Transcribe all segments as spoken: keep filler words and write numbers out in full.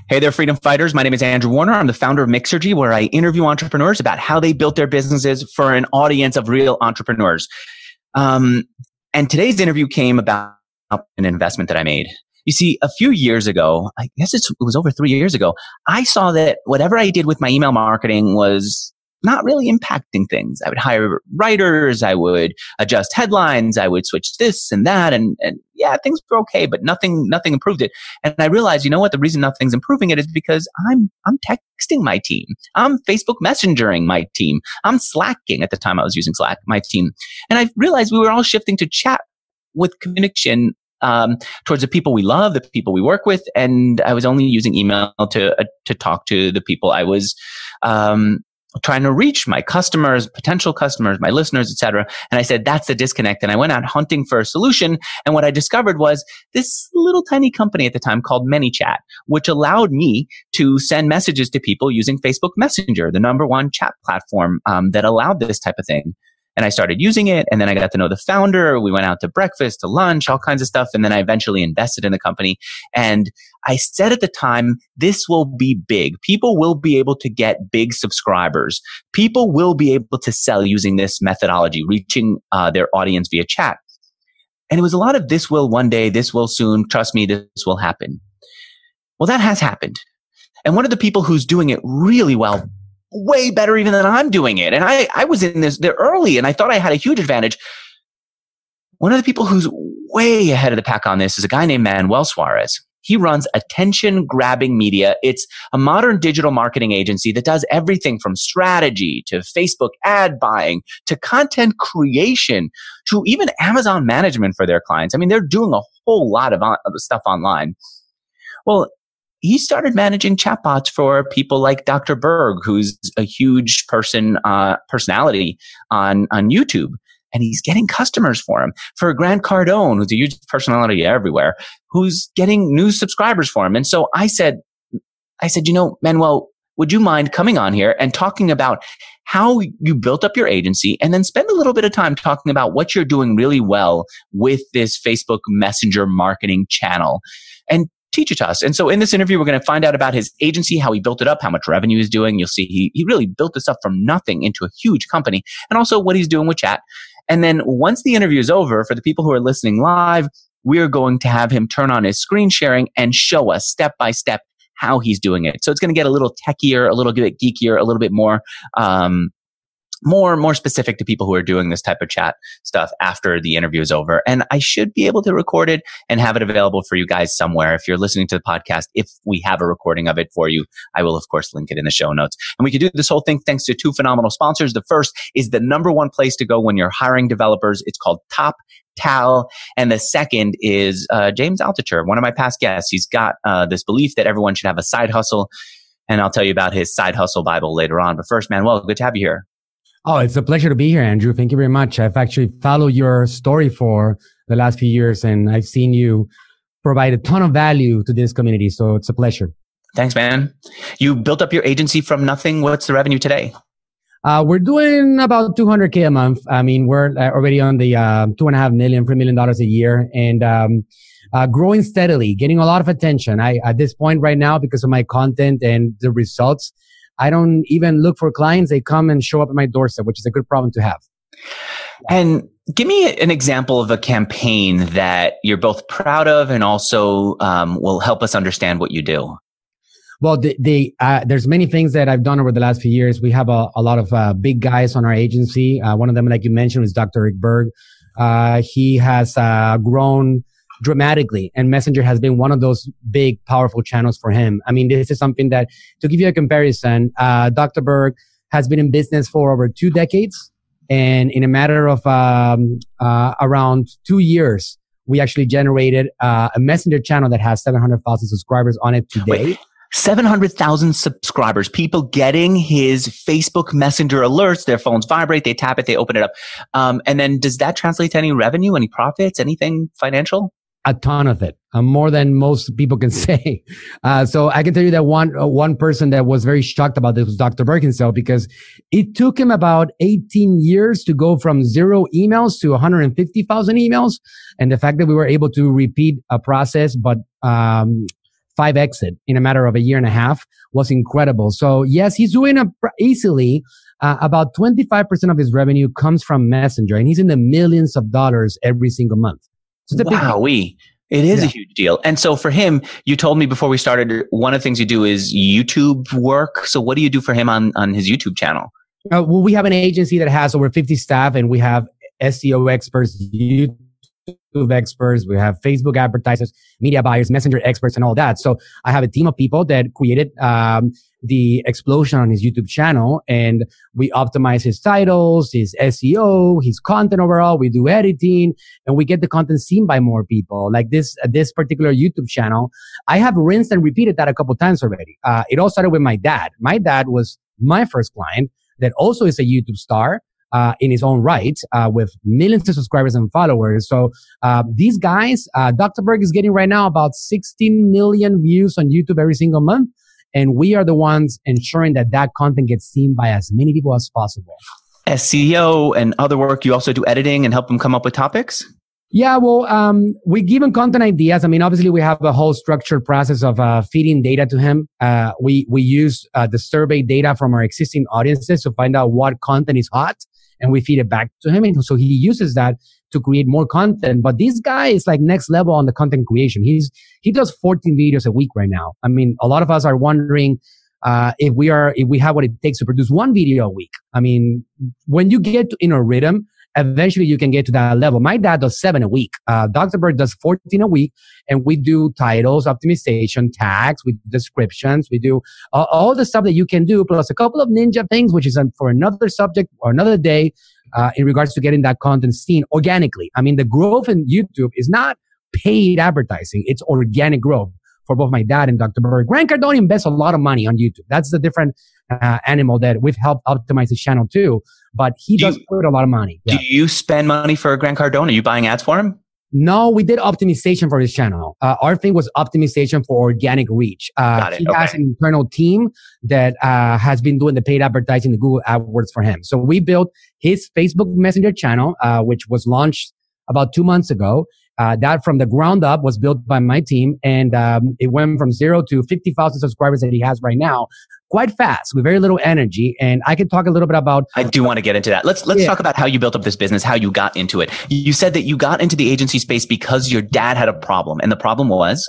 Hey there, freedom fighters. My name is Andrew Warner. I'm the founder of Mixergy, where I interview entrepreneurs about how they built their businesses for an audience of real entrepreneurs. Um, and today's interview came about an investment that I made. You see, a few years ago, I guess it's, it was over three years ago, I saw that whatever I did with my email marketing was not really impacting things. I would hire writers, I would adjust headlines, I would switch this and that, and, and yeah, things were okay, but nothing, nothing improved it. And I realized, you know what, the reason nothing's improving it is because I'm, I'm texting my team. I'm Facebook Messengering my team. I'm Slacking. At the time I was using Slack, my team. And I realized we were all shifting to chat with communication Um, towards the people we love, the people we work with, and I was only using email to uh, to talk to the people I was um, trying to reach, my customers, potential customers, my listeners, et cetera. And I said, that's the disconnect. And I went out hunting for a solution. And what I discovered was this little tiny company at the time called ManyChat, which allowed me to send messages to people using Facebook Messenger, the number one chat platform um, that allowed this type of thing. And I started using it, and then I got to know the founder. We went out to breakfast, to lunch, all kinds of stuff. And then I eventually invested in the company. And I said at the time, this will be big. People will be able to get big subscribers. People will be able to sell using this methodology, reaching uh, their audience via chat. And it was a lot of this will one day, this will soon, trust me, this will happen. Well, that has happened. And one of the people who's doing it really well, way better even than I'm doing it. And I, I was in this there early and I thought I had a huge advantage. One of the people who's way ahead of the pack on this is a guy named Manuel Suarez. He runs Attention Grabbing Media. It's a modern digital marketing agency that does everything from strategy to Facebook ad buying to content creation to even Amazon management for their clients. I mean, they're doing a whole lot of, on, of stuff online. Well, he started managing chatbots for people like Doctor Berg, who's a huge person, uh, personality on, on YouTube. And he's getting customers for him. For Grant Cardone, who's a huge personality everywhere, who's getting new subscribers for him. And so I said, I said, you know, Manuel, would you mind coming on here and talking about how you built up your agency and then spend a little bit of time talking about what you're doing really well with this Facebook Messenger marketing channel and teach it to us. And so in this interview, we're going to find out about his agency, how he built it up, how much revenue he's doing. You'll see he, he really built this up from nothing into a huge company, and also what he's doing with chat. And then once the interview is over, for the people who are listening live, we're going to have him turn on his screen sharing and show us step by step how he's doing it. So it's going to get a little techier, a little bit geekier, a little bit more, um, more, more specific to people who are doing this type of chat stuff after the interview is over. And I should be able to record it and have it available for you guys somewhere. If you're listening to the podcast, if we have a recording of it for you, I will of course link it in the show notes. And we can do this whole thing thanks to two phenomenal sponsors. The first is the number one place to go when you're hiring developers. It's called TopTal. And the second is uh, James Altucher, one of my past guests. He's got uh, this belief that everyone should have a side hustle. And I'll tell you about his side hustle Bible later on. But first, Manuel, good to have you here. Oh, it's a pleasure to be here, Andrew. Thank you very much. I've actually followed your story for the last few years, and I've seen you provide a ton of value to this community. So it's a pleasure. Thanks, man. You built up your agency from nothing. What's the revenue today? Uh, we're doing about two hundred K a month. I mean, we're already on the uh, two and a half million, three million dollars a year, and um, uh, growing steadily, getting a lot of attention. I, at this point right now, because of my content and the results, I don't even look for clients. They come and show up at my doorstep, which is a good problem to have. And give me an example of a campaign that you're both proud of and also um, will help us understand what you do. Well, the, the uh, there's many things that I've done over the last few years. We have a, a lot of uh, big guys on our agency. Uh, one of them, like you mentioned, was Doctor Rick Berg. Uh, he has uh, grown dramatically, and Messenger has been one of those big, powerful channels for him. I mean, this is something that, to give you a comparison, uh, Doctor Berg has been in business for over two decades. And in a matter of um, uh, around two years, we actually generated uh, a Messenger channel that has seven hundred thousand subscribers on it today. Wait. seven hundred thousand subscribers, people getting his Facebook Messenger alerts. Their phones vibrate, they tap it, they open it up. Um, and then does that translate to any revenue, any profits, anything financial? A ton of it, uh, more than most people can say. Uh, so I can tell you that one, uh, one person that was very shocked about this was Doctor Berg himself, because it took him about eighteen years to go from zero emails to one hundred fifty thousand emails. And the fact that we were able to repeat a process, but, um, five exit in a matter of a year and a half was incredible. So yes, he's doing a, easily uh, about twenty-five percent of his revenue comes from Messenger, and he's in the millions of dollars every single month. So it's a wow, big we. It is yeah. a huge deal. And so for him, you told me before we started, one of the things you do is YouTube work. So what do you do for him on, on his YouTube channel? Uh, well, we have an agency that has over fifty staff, and we have S E O experts, YouTube experts, we have Facebook advertisers, media buyers, Messenger experts, and all that. So I have a team of people that created um, the explosion on his YouTube channel, and we optimize his titles, his S E O, his content overall. We do editing, and we get the content seen by more people. Like this, uh, this particular YouTube channel, I have rinsed and repeated that a couple times already. Uh, it all started with my dad. My dad was my first client that also is a YouTube star. Uh, in his own right, uh, with millions of subscribers and followers. So, uh, these guys, uh, Doctor Berg is getting right now about sixteen million views on YouTube every single month. And we are the ones ensuring that that content gets seen by as many people as possible. S E O and other work, you also do editing and help them come up with topics? Yeah, well, um, we give him content ideas. I mean, obviously we have a whole structured process of, uh, feeding data to him. Uh, we, we use, uh, the survey data from our existing audiences to find out what content is hot, and we feed it back to him. And so he uses that to create more content. But this guy is like next level on the content creation. He's, he does fourteen videos a week right now. I mean, a lot of us are wondering, uh, if we are, if we have what it takes to produce one video a week. I mean, when you get to, in a rhythm, eventually you can get to that level. My dad does seven a week. Uh, Doctor Berg does fourteen a week, and we do titles, optimization, tags, we do descriptions, we do uh, all the stuff that you can do, plus a couple of ninja things, which is um, for another subject or another day, uh, in regards to getting that content seen organically. I mean, the growth in YouTube is not paid advertising. It's organic growth for both my dad and Doctor Berg. Grant Cardone invests a lot of money on YouTube. That's the different uh, animal that we've helped optimize his channel too. But he do does you, put a lot of money. Yeah. Do you spend money for Grant Cardone? Are you buying ads for him? No, we did optimization for his channel. Uh, our thing was optimization for organic reach. Uh, Got it. He okay. has an internal team that uh, has been doing the paid advertising, the Google AdWords for him. So we built his Facebook Messenger channel, uh, which was launched about two months ago. Uh, that from the ground up was built by my team, and um, it went from zero to fifty thousand subscribers that he has right now, quite fast with very little energy. And I can talk a little bit about. I do want to get into that. Let's let's yeah. talk about how you built up this business, how you got into it. You said that you got into the agency space because your dad had a problem, and the problem was.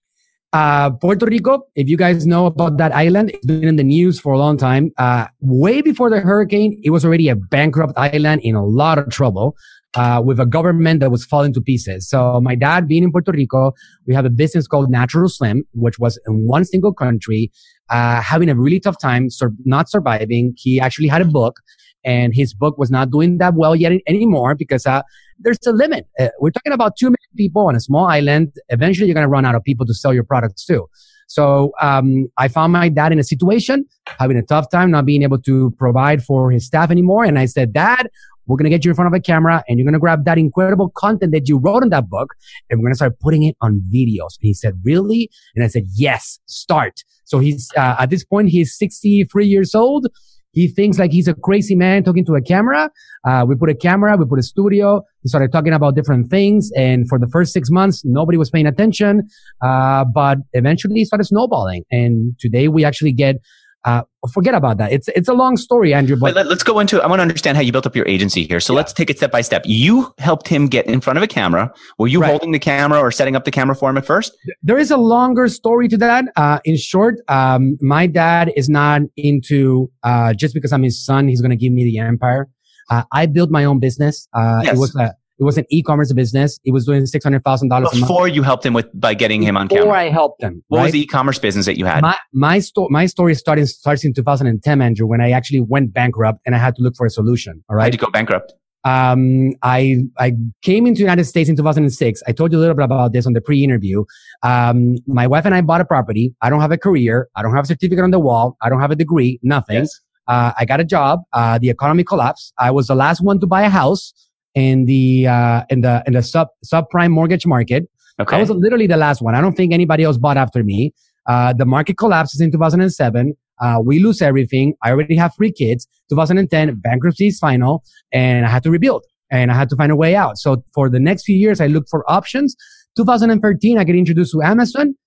Uh, Puerto Rico, if you guys know about that island, it's been in the news for a long time. Uh, way before the hurricane, it was already a bankrupt island in a lot of trouble. Uh, with a government that was falling to pieces. So my dad being in Puerto Rico, we have a business called Natural Slim, which was in one single country, uh, having a really tough time, sur- not surviving. He actually had a book, and his book was not doing that well yet anymore because, uh, there's a limit. Uh, we're talking about two million people on a small island. Eventually you're going to run out of people to sell your products to. So, um, I found my dad in a situation, having a tough time, not being able to provide for his staff anymore. And I said, Dad, we're going to get you in front of a camera, and you're going to grab that incredible content that you wrote in that book, and we're going to start putting it on videos. And he said, really? And I said, yes, start. So he's, uh, at this point, he's sixty-three years old. He thinks like he's a crazy man talking to a camera. Uh, we put a camera, we put a studio. He started talking about different things. And for the first six months, nobody was paying attention. Uh, but eventually he started snowballing. And today we actually get, uh, forget about that. It's, it's a long story, Andrew. But Let, let's go into, I want to understand how you built up your agency here. So yeah. let's take it step by step. You helped him get in front of a camera. Were you right. holding the camera or setting up the camera for him at first? There is a longer story to that. Uh, in short, um, my dad is not into, uh, just because I'm his son, he's going to give me the empire. Uh, I built my own business. Uh, yes. it was a, It was an e-commerce business. It was doing six hundred thousand dollars a month. Before you helped him with, by getting him on camera. Before I helped him. What right? was the e-commerce business that you had? My, my, sto- my story started, starts in two thousand ten, Andrew, when I actually went bankrupt and I had to look for a solution. All right. How'd you go bankrupt? Um, I, I came into the United States in two thousand six. I told you a little bit about this on the pre-interview. Um, my wife and I bought a property. I don't have a career. I don't have a certificate on the wall. I don't have a degree, nothing. Yes. Uh, I got a job. Uh, the economy collapsed. I was the last one to buy a house in the, uh, in the, in the sub, subprime mortgage market. Okay. I was literally the last one. I don't think anybody else bought after me. Uh, the market collapses in two thousand seven. Uh, we lose everything. I already have three kids. two thousand ten, bankruptcy is final, and I had to rebuild, and I had to find a way out. So for the next few years, I looked for options. two thousand thirteen, I get introduced to Amazon.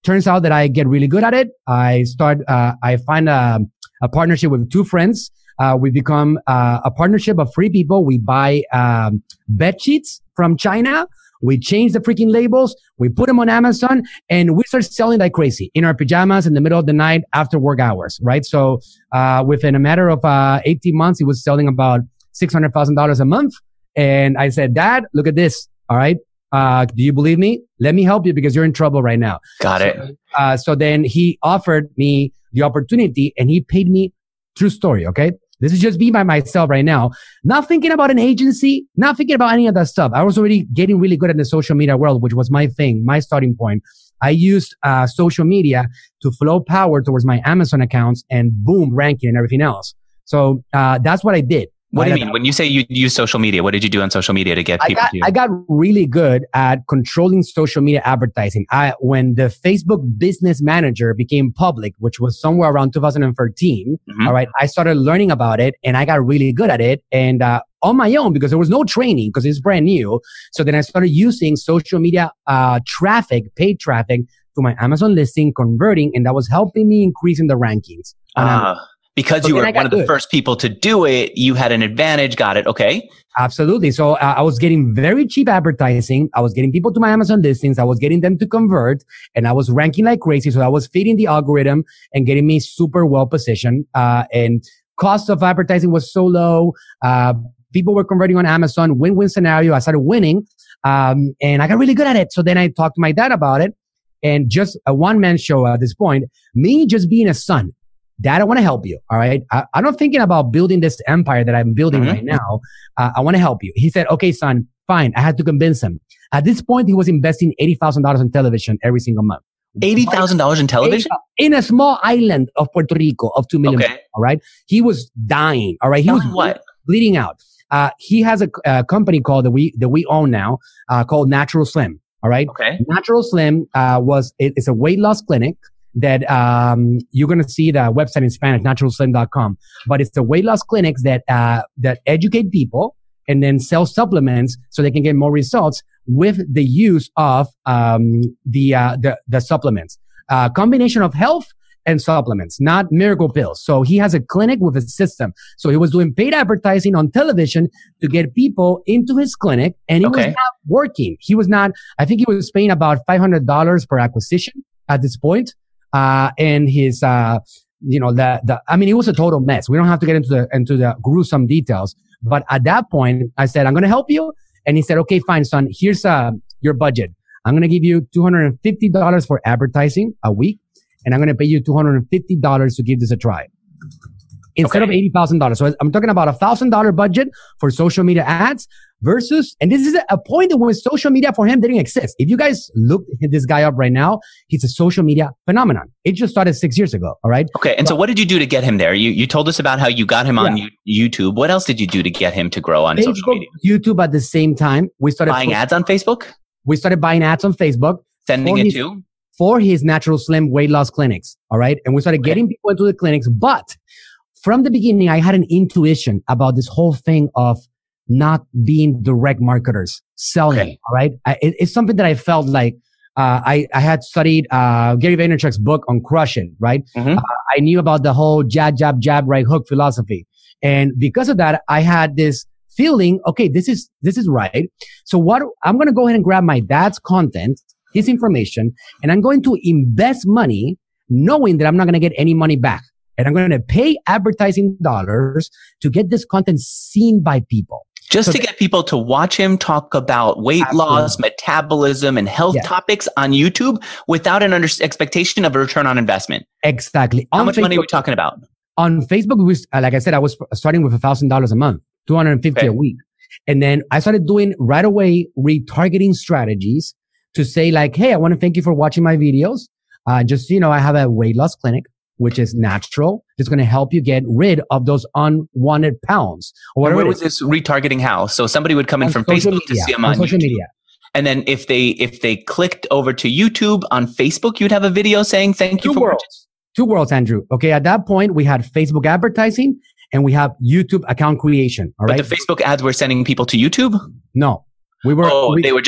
turns out that I get really good at it. I start, uh, I find a, a partnership with two friends. Uh, we become uh, a partnership of three people. We buy um, bed sheets from China. We change the freaking labels. We put them on Amazon and we start selling like crazy in our pajamas in the middle of the night after work hours, right? So, uh, within a matter of, uh, eighteen months, it was selling about six hundred thousand dollars a month. And I said, Dad, look at this. All right. Uh, do you believe me? Let me help you because you're in trouble right now. Got so, it. Uh, so then he offered me the opportunity and he paid me. True story. Okay. This is just me by myself right now. Not thinking about an agency, not thinking about any of that stuff. I was already getting really good at the social media world, which was my thing, my starting point. I used uh, social media to flow power towards my Amazon accounts and boom, ranking and everything else. So uh, that's what I did. What do you mean? When you say you use social media, what did you do on social media to get people I got, to? I got really good at controlling social media advertising. I, when the Facebook Business Manager became public, which was somewhere around two thousand thirteen, mm-hmm. all right, I started learning about it and I got really good at it. And, uh, on my own, because there was no training, because it's brand new. So then I started using social media, uh, traffic, paid traffic to my Amazon listing, converting, and that was helping me increasing the rankings. Ah. Uh. Because so you were one of the good. first people to do it, you had an advantage. Got it. Okay. Absolutely. So uh, I was getting very cheap advertising. I was getting people to my Amazon listings. I was getting them to convert and I was ranking like crazy. So I was feeding the algorithm and getting me super well positioned. Uh, and cost of advertising was so low. Uh, people were converting on Amazon, win-win scenario. I started winning. Um, and I got really good at it. So then I talked to my dad about it and just a one man show at this point, me just being a son. Dad, I want to help you. All right. I, I'm not thinking about building this empire that I'm building mm-hmm. right now. Uh, I want to help you. He said, okay, son, fine. I had to convince him. At this point, he was investing eighty thousand dollars in television every single month. eighty thousand dollars in television? In a small island of Puerto Rico of two million. Okay. People, all right. He was dying. All right. He dying was what? bleeding out. Uh, he has a, a company called that we, that we own now, uh, called Natural Slim. All right. Okay. Natural Slim, uh, was, it, it's a weight loss clinic. That, um, you're going to see the website in Spanish, natural slim dot com, but it's the weight loss clinics that, uh, that educate people and then sell supplements so they can get more results with the use of, um, the, uh, the, the supplements, uh, combination of health and supplements, not miracle pills. So he has a clinic with a system. So he was doing paid advertising on television to get people into his clinic and he okay. was not working. He was not, I think he was paying about five hundred dollars per acquisition at this point. Uh, and his, uh, you know, the, the, I mean, it was a total mess. We don't have to get into the, into the gruesome details. But at that point, I said, I'm going to help you. And he said, okay, fine, son, here's, uh, your budget. I'm going to give you two hundred fifty dollars for advertising a week. And I'm going to pay you two hundred fifty dollars to give this a try. Instead okay. of eighty thousand dollars. So I'm talking about a one thousand dollars budget for social media ads versus, and this is a point that when social media for him didn't exist. If you guys look this guy up right now, he's a social media phenomenon. It just started six years ago. All right. Okay. And but, so what did you do to get him there? You, you told us about how you got him on yeah. YouTube. What else did you do to get him to grow on Facebook, social media? YouTube at the same time. We started buying ads on Facebook. We started buying ads on Facebook. Sending it to? For his Natural Slim weight loss clinics. All right. And we started okay. getting people into the clinics, but from the beginning, I had an intuition about this whole thing of not being direct marketers, selling. Okay. All right. I, it, it's something that I felt like, uh, I, I had studied, uh, Gary Vaynerchuk's book on Crushing, right? Mm-hmm. Uh, I knew about the whole jab, jab, jab, right hook philosophy. And because of that, I had this feeling, okay, this is, this is right. So what I'm going to go ahead and grab my dad's content, his information, and I'm going to invest money knowing that I'm not going to get any money back. And I'm going to pay advertising dollars to get this content seen by people. Just so to get people to watch him talk about weight absolutely. loss, metabolism, and health yeah. topics on YouTube without an under- expectation of a return on investment. Exactly. How on much Facebook, money are we talking about? On Facebook, we was, like I said, I was starting with one thousand dollars a month, two hundred fifty dollars okay. a week. And then I started doing right away retargeting strategies to say like, hey, I want to thank you for watching my videos. Uh, just, you know, I have a weight loss clinic, which is natural. It's going to help you get rid of those unwanted pounds. Or whatever. Where was this retargeting how? So somebody would come in on from Facebook media, to see them on, on social YouTube. Media. And then if they, if they clicked over to YouTube on Facebook, you'd have a video saying, thank you Two for worlds. watching. Two worlds, Andrew. Okay. At that point, we had Facebook advertising and we have YouTube account creation. All right. But the Facebook ads were sending people to YouTube? No, we were. Oh, we, they were just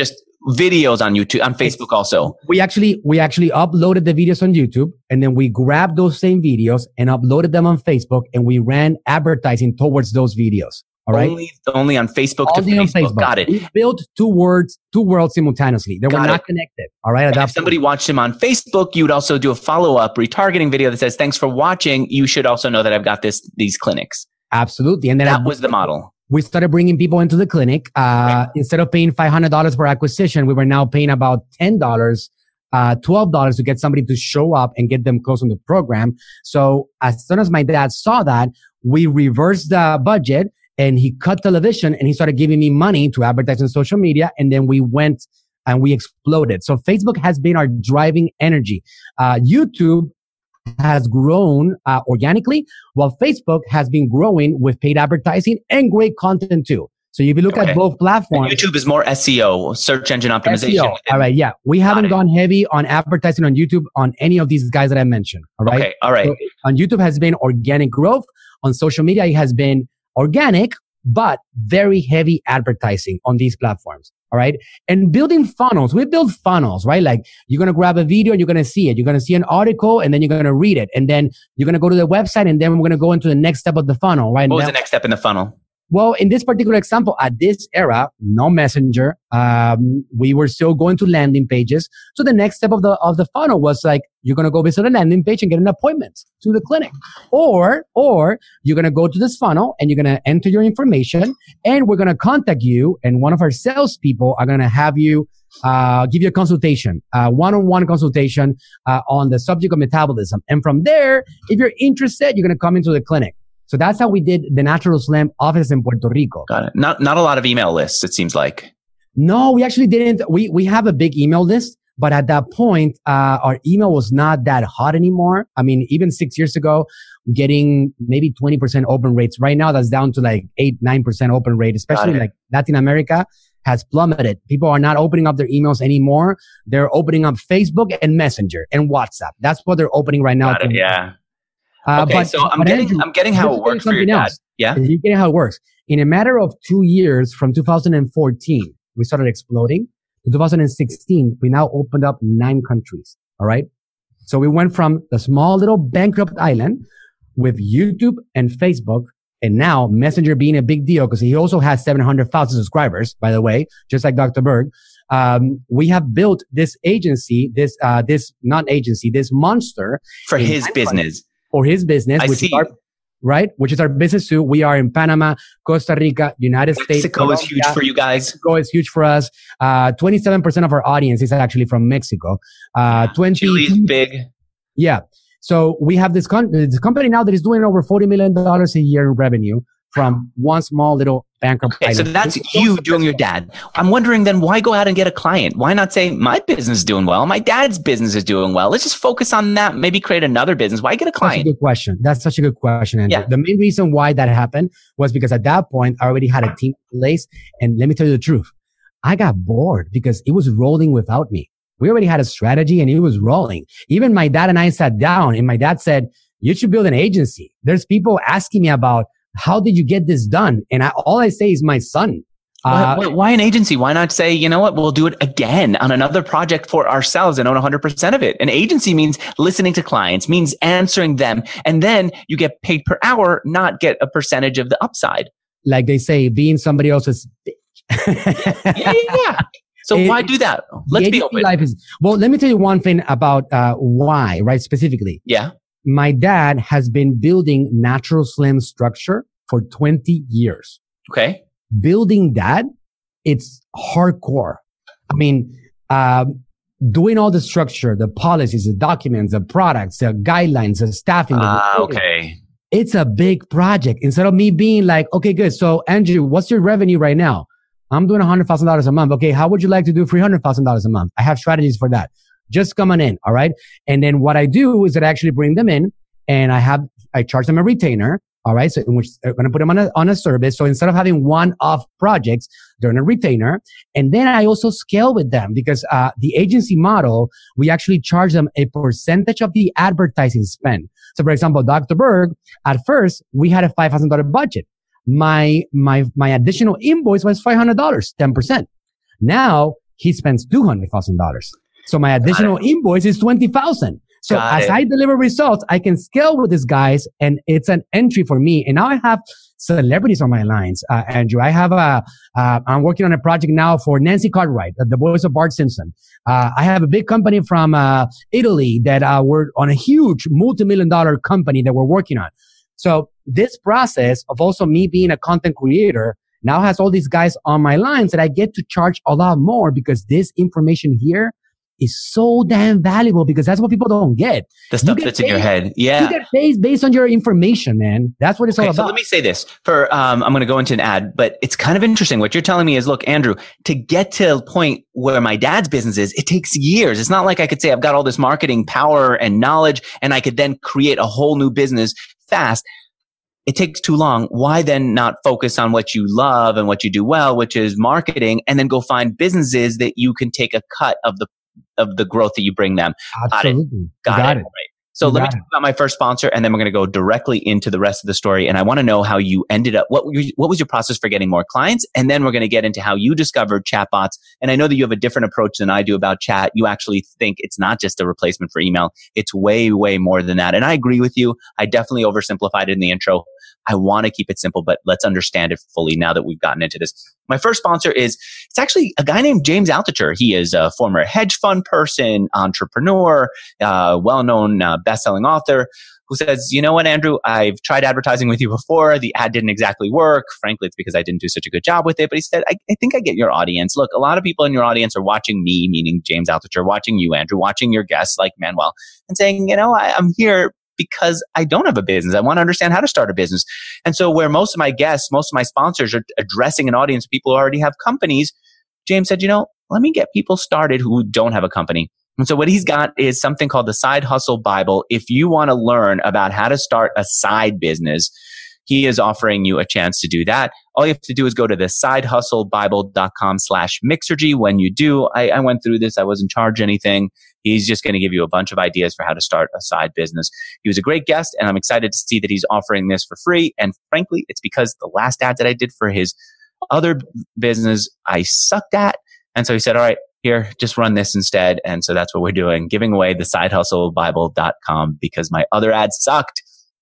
videos on YouTube, on Facebook also. We actually, we actually uploaded the videos on YouTube, and then we grabbed those same videos and uploaded them on Facebook, and we ran advertising towards those videos. All right. Only, only on Facebook Only to on Facebook. Facebook. Got it. We built two words, two worlds simultaneously. They Got were not it. connected. All right. And if somebody watched him on Facebook, you would also do a follow-up retargeting video that says, thanks for watching. You should also know that I've got this, these clinics. Absolutely. And then that I, was the model. We started bringing people into the clinic. Uh, right. Instead of paying five hundred dollars per acquisition, we were now paying about ten dollars, uh, twelve dollars to get somebody to show up and get them close on the program. So as soon as my dad saw that, we reversed the budget, and he cut television, and he started giving me money to advertise on social media. And then we went and we exploded. So Facebook has been our driving energy. Uh, YouTube has grown uh, organically, while Facebook has been growing with paid advertising and great content too. So if you look okay. at both platforms, and YouTube is more S E O, search engine optimization. S E O. All right, yeah, we Got haven't it. gone heavy on advertising on YouTube on any of these guys that I mentioned. All right, okay, all right. So on YouTube has been organic growth. On social media, it has been organic, but very heavy advertising on these platforms. All right. And building funnels. We build funnels, right? Like you're going to grab a video and you're going to see it. You're going to see an article and then you're going to read it. And then you're going to go to the website and then we're going to go into the next step of the funnel, right? What was now, the next step in the funnel? Well, in this particular example, at this era, no messenger. Um, we were still going to landing pages. So the next step of the, of the funnel was like, you're going to go visit a landing page and get an appointment to the clinic. Or, or you're going to go to this funnel and you're going to enter your information and we're going to contact you. And one of our salespeople are going to have you, uh, give you a consultation, uh, one-on-one consultation, uh, on the subject of metabolism. And from there, if you're interested, you're going to come into the clinic. So that's how we did the Natural Slim office in Puerto Rico. Got it. Not, not a lot of email lists, it seems like. No, we actually didn't. We, we have a big email list, but at that point, uh, our email was not that hot anymore. I mean, even six years ago, getting maybe twenty percent open rates. Right now, that's down to like eight, nine percent open rate, especially like Latin America has plummeted. People are not opening up their emails anymore. They're opening up Facebook and Messenger and WhatsApp. That's what they're opening right now. Got it, yeah. Uh, okay, but, so I'm but getting, Andrew, I'm getting how it works for your dad. Else. Yeah. You're getting how it works. In a matter of two years from two thousand fourteen, we started exploding. In two thousand sixteen, we now opened up nine countries. All right. So we went from the small little bankrupt island with YouTube and Facebook, and now Messenger being a big deal because he also has seven hundred thousand subscribers, by the way, just like Doctor Berg. Um, we have built this agency, this, uh, this not agency, this monster for his business, for his business, I which see. is our, right? Which is our business too. We are in Panama, Costa Rica, United Mexico States. Mexico is huge for you guys. Mexico is huge for us. Uh, twenty-seven percent of our audience is actually from Mexico. Uh, twenty Chile's big. Yeah. So we have this, con- this company now that is doing over forty million dollars a year in revenue from one small little bankrupt Okay, island. so that's you doing your dad. I'm wondering then why go out and get a client? Why not say my business is doing well? My dad's business is doing well. Let's just focus on that. Maybe create another business. Why get a client? That's a good question. That's such a good question, Andrew. Yeah. The main reason why that happened was because at that point I already had a team in place. And let me tell you the truth. I got bored because it was rolling without me. We already had a strategy and it was rolling. Even my dad and I sat down and my dad said, you should build an agency. There's people asking me about how did you get this done? And I, all I say is my son. Why, Uh, why, why an agency? Why not say, you know what, we'll do it again on another project for ourselves and own one hundred percent of it? An agency means listening to clients, means answering them. And then you get paid per hour, not get a percentage of the upside. like they say, being somebody else's bitch. yeah, yeah, yeah. So It- why do that? Let's be open. Life is, well, let me tell you one thing about uh, why, right? Specifically, Yeah. my dad has been building Natural Slim structure for twenty years. Okay. Building that, it's hardcore. I mean, um, doing all the structure, the policies, the documents, the products, the guidelines, the staffing. the Ah, recruiting, okay. It's a big project. Instead of me being like, okay, good. So Andrew, what's your revenue right now? I'm doing one hundred thousand dollars a month. Okay. How would you like to do three hundred thousand dollars a month? I have strategies for that. Just come on in. All right. And then what I do is that I actually bring them in and I have, I charge them a retainer. All right. So in which I'm going to put them on a, on a service. So instead of having one-off projects, they're in a retainer. And then I also scale with them because, uh, the agency model, we actually charge them a percentage of the advertising spend. So for example, Doctor Berg, at first we had a five thousand dollars budget. My, my, my additional invoice was five hundred dollars, ten percent. Now he spends two hundred thousand dollars. So my additional invoice is twenty thousand. So Got as it. I deliver results, I can scale with these guys, and it's an entry for me. And now I have celebrities on my lines, uh, Andrew. I have a, uh, I'm working on a project now for Nancy Cartwright, the voice of Bart Simpson. Uh, I have a big company from, uh, Italy that, uh, we're on a huge multi-million dollar company that we're working on. So this process of also me being a content creator now has all these guys on my lines that I get to charge a lot more because this information here is so damn valuable, because that's what people don't get. The stuff that's paid, in your head. Yeah. You get paid based on your information, man. That's what it's okay, all about. So let me say this for, um, I'm going to go into an ad, but it's kind of interesting. What you're telling me is, look, Andrew, to get to a point where my dad's business is, it takes years. It's not like I could say I've got all this marketing power and knowledge and I could then create a whole new business fast. It takes too long. Why then not focus on what you love and what you do well, which is marketing, and then go find businesses that you can take a cut of the of the growth that you bring them. Absolutely. Got it. Got got it. it. Right. So you let me talk about my first sponsor, and then we're going to go directly into the rest of the story. And I want to know how you ended up, what, what was your process for getting more clients? And then we're going to get into how you discovered chatbots. And I know that you have a different approach than I do about chat. You actually think it's not just a replacement for email. It's way, way more than that. And I agree with you. I definitely oversimplified it in the intro. I want to keep it simple, but let's understand it fully now that we've gotten into this. My first sponsor is, it's actually a guy named James Altucher. He is a former hedge fund person, entrepreneur, uh, well-known uh, best-selling author, who says, you know what, Andrew, I've tried advertising with you before. The ad didn't exactly work. Frankly, it's because I didn't do such a good job with it. But he said, I, I think I get your audience. Look, a lot of people in your audience are watching me, meaning James Altucher, watching you, Andrew, watching your guests like Manuel, and saying, you know, I, I'm here because I don't have a business. I want to understand how to start a business. And so where most of my guests, most of my sponsors are addressing an audience of people who already have companies, James said, you know, let me get people started who don't have a company. And so what he's got is something called the Side Hustle Bible. If you want to learn about how to start a side business, he is offering you a chance to do that. All you have to do is go to the sidehustlebible.com slash Mixergy. When you do, I, I went through this. I wasn't charged anything. He's just going to give you a bunch of ideas for how to start a side business. He was a great guest, and I'm excited to see that he's offering this for free. And frankly, it's because the last ad that I did for his other business, I sucked at. And so he said, all right, here, just run this instead. And so that's what we're doing, giving away the sidehustlebible dot com because my other ads sucked.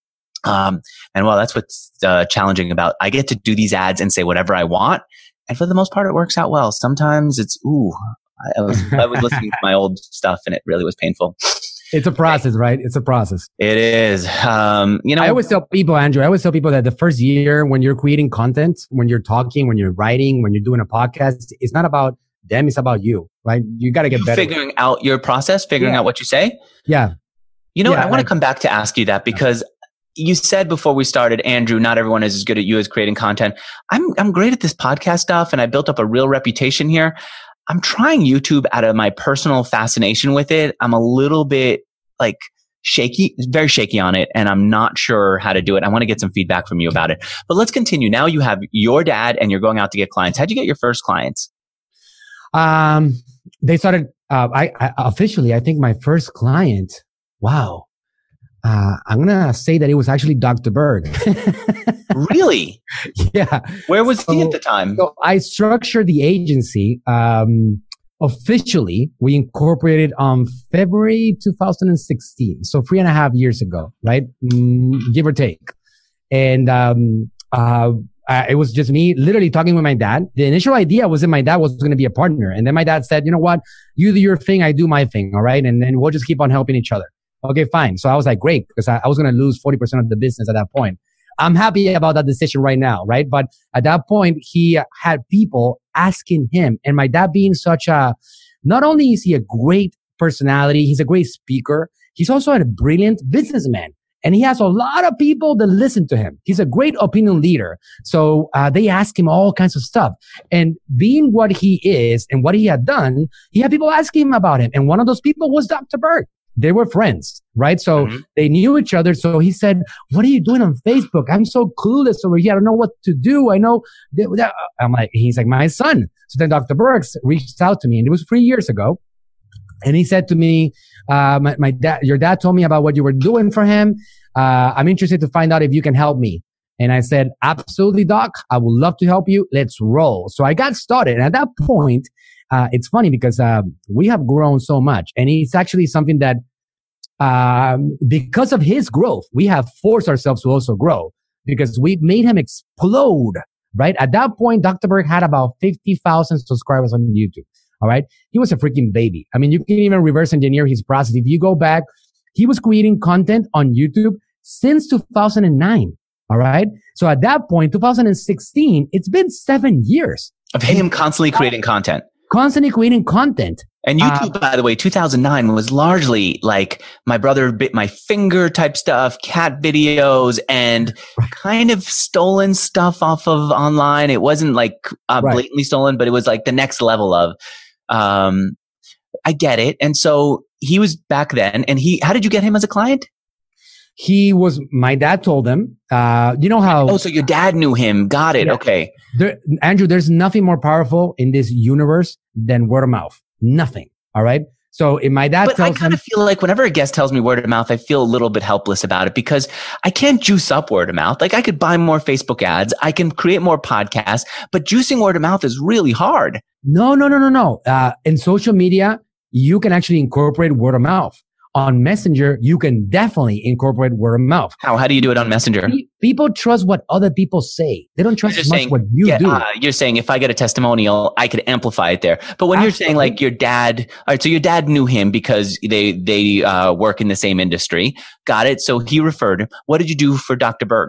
Um, and well, that's what's uh, challenging about, I get to do these ads and say whatever I want. And for the most part, it works out well. Sometimes it's, ooh, I was, I was listening to my old stuff and it really was painful. It's a process, right? It's a process. It is. Um, you know, I always tell people, Andrew, I always tell people that the first year when you're creating content, when you're talking, when you're writing, when you're doing a podcast, it's not about them. It's about you, right? You got to get better. Figuring out your process, figuring yeah. out what you say. Yeah. You know, yeah, I want like, to come back to ask you that because you said before we started, Andrew, not everyone is as good at you as creating content. I'm, I'm great at this podcast stuff and I built up a real reputation here. I'm trying YouTube out of my personal fascination with it. I'm a little bit like shaky, very shaky on it, and I'm not sure how to do it. I want to get some feedback from you about it. But let's continue. Now you have your dad and you're going out to get clients. How'd you get your first clients? Um, they started, uh, I, I officially, I think my first client, wow. Uh, I'm going to say that it was actually Doctor Berg. Really? Yeah. Where was so, he at the time? So I structured the agency. Um, officially, we incorporated on February two thousand sixteen. So three and a half years ago, right? Mm, give or take. And, um, uh, uh, it was just me literally talking with my dad. The initial idea was that my dad was going to be a partner. And then my dad said, you know what? You do your thing. I do my thing. All right. And then we'll just keep on helping each other. Okay, fine. So I was like, great, because I, I was going to lose forty percent of the business at that point. I'm happy about that decision right now, right? But at that point, he had people asking him, and my dad being such a, not only is he a great personality, he's a great speaker, he's also a brilliant businessman. And he has a lot of people that listen to him. He's a great opinion leader. So uh, they ask him all kinds of stuff. And being what he is and what he had done, he had people asking him about him. And one of those people was Doctor Berg. They were friends, right? So mm-hmm. they knew each other. So he said, what are you doing on Facebook? I'm so clueless over here. I don't know what to do. I know that, that. I'm like, he's like, my son. So then Doctor Berg reached out to me, and it was three years ago. And he said to me, uh, my, my dad, your dad told me about what you were doing for him. Uh, I'm interested to find out if you can help me. And I said, absolutely, Doc. I would love to help you. Let's roll. So I got started. And at that point, uh, it's funny because uh, we have grown so much, and it's actually something that um, because of his growth, we have forced ourselves to also grow because we've made him explode. Right at that point, Doctor Berg had about fifty thousand subscribers on YouTube. All right, he was a freaking baby. I mean, you can even reverse engineer his process. If you go back, he was creating content on YouTube since two thousand nine. All right. So at that point, two thousand sixteen, it's been seven years of him constantly creating content, constantly creating content. And YouTube, uh, by the way, two thousand nine was largely like my brother bit my finger type stuff, cat videos, and kind of stolen stuff off of online. It wasn't like uh, blatantly right. stolen, but it was like the next level of, um, I get it. And so he was back then, and he, how did you get him as a client? He was, my dad told him, uh, you know how. Oh, so your dad knew him. Got it. Yeah. Okay. There, Andrew, there's nothing more powerful in this universe than word of mouth. Nothing. All right. So if my dad but tells I kind him, of feel like whenever a guest tells me word of mouth, I feel a little bit helpless about it because I can't juice up word of mouth. Like I could buy more Facebook ads. I can create more podcasts, but juicing word of mouth is really hard. No, no, no, no, no. Uh, in social media, you can actually incorporate word of mouth. On Messenger, you can definitely incorporate word of mouth. How? How do you do it on Messenger? People trust what other people say. They don't trust as much saying, what you yeah, do. Uh, you're saying if I get a testimonial, I could amplify it there. But when Absolutely. You're saying like your dad, all right, so your dad knew him because they they uh, work in the same industry. Got it. So he referred him. What did you do for Doctor Berg?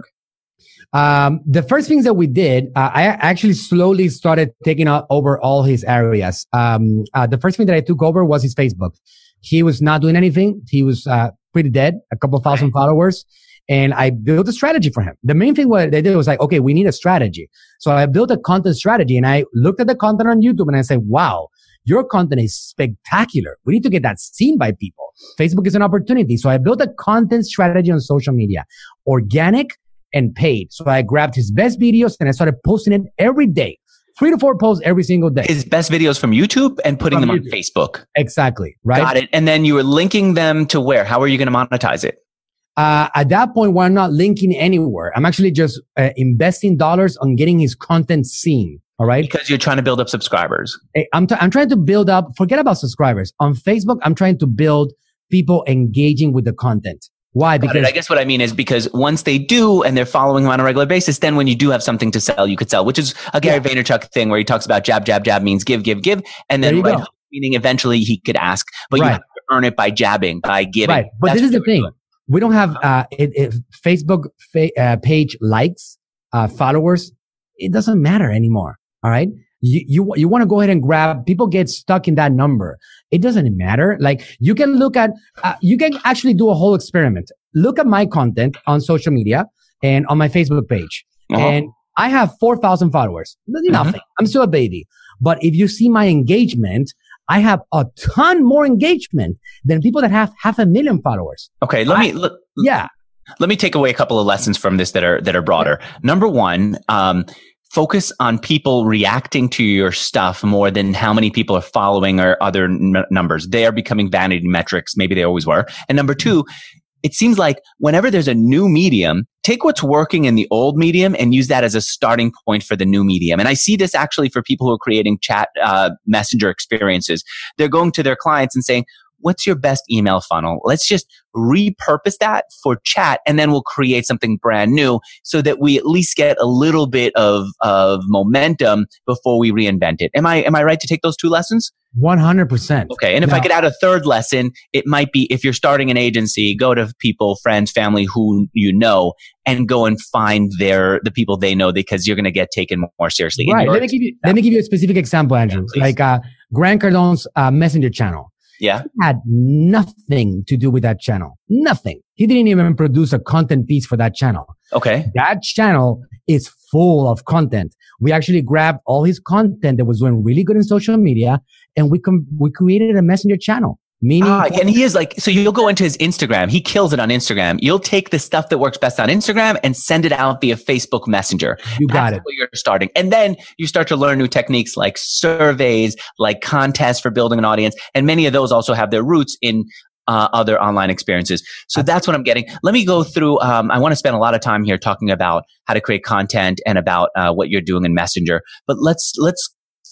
Um, the first things that we did, uh, I actually slowly started taking over all his areas. Um, uh, the first thing that I took over was his Facebook. He was not doing anything. He was uh, pretty dead, a couple of thousand right. followers. And I built a strategy for him. The main thing what they did was like, okay, we need a strategy. So I built a content strategy and I looked at the content on YouTube and I said, wow, your content is spectacular. We need to get that seen by people. Facebook is an opportunity. So I built a content strategy on social media, organic and paid. So I grabbed his best videos and I started posting it every day. Three to four posts every single day. His best videos from YouTube and putting from them YouTube. On Facebook. Exactly. Right. Got it. And then you were linking them to where? How are you going to monetize it? Uh, at that point, we're not linking anywhere. I'm actually just uh, investing dollars on getting his content seen. All right. Because you're trying to build up subscribers. I'm, t- I'm trying to build up, forget about subscribers. On Facebook, I'm trying to build people engaging with the content. Why? Because I guess what I mean is because once they do and they're following him on a regular basis, then when you do have something to sell, you could sell, which is a Gary yeah. Vaynerchuk thing where he talks about jab, jab, jab means give, give, give. And then right hook, meaning eventually he could ask, but right. you have to earn it by jabbing, by giving. Right. But That's this is the thing. Doing. We don't have uh, it, it, Facebook fa- uh, page likes, uh, followers. It doesn't matter anymore. All right. You, you, you want to go ahead and grab, people get stuck in that number. It doesn't matter. Like you can look at, uh, you can actually do a whole experiment. Look at my content on social media and on my Facebook page. Uh-huh. And I have four thousand followers. Nothing. Mm-hmm. I'm still a baby. But if you see my engagement, I have a ton more engagement than people that have half a million followers. Okay. Let I, me, look. Yeah. Let me take away a couple of lessons from this that are, that are broader. Number one, um, focus on people reacting to your stuff more than how many people are following or other n- numbers. They are becoming vanity metrics. Maybe they always were. And number two, it seems like whenever there's a new medium, take what's working in the old medium and use that as a starting point for the new medium. And I see this actually for people who are creating chat, uh, messenger experiences. They're going to their clients and saying, what's your best email funnel? Let's just repurpose that for chat and then we'll create something brand new so that we at least get a little bit of, of momentum before we reinvent it. Am I, am I right to take those two lessons? one hundred percent. Okay. And if now, I could add a third lesson, it might be if you're starting an agency, go to people, friends, family who you know and go and find their, the people they know because you're going to get taken more seriously. Right. Let me give you, let me give you a specific example, Andrew. Yeah, like, uh, Grant Cardone's, uh, messenger channel. Yeah. He had nothing to do with that channel. Nothing. He didn't even produce a content piece for that channel. Okay. That channel is full of content. We actually grabbed all his content that was doing really good in social media and we com- we created a messenger channel. Meaning, ah, and he is like, so you'll go into his Instagram. He kills it on Instagram. You'll take the stuff that works best on Instagram and send it out via Facebook Messenger. You got That's it. Where you're starting. And then you start to learn new techniques like surveys, like contests for building an audience. And many of those also have their roots in uh, other online experiences. So that's what I'm getting. Let me go through. Um, I want to spend a lot of time here talking about how to create content and about uh, what you're doing in Messenger. But let's, let's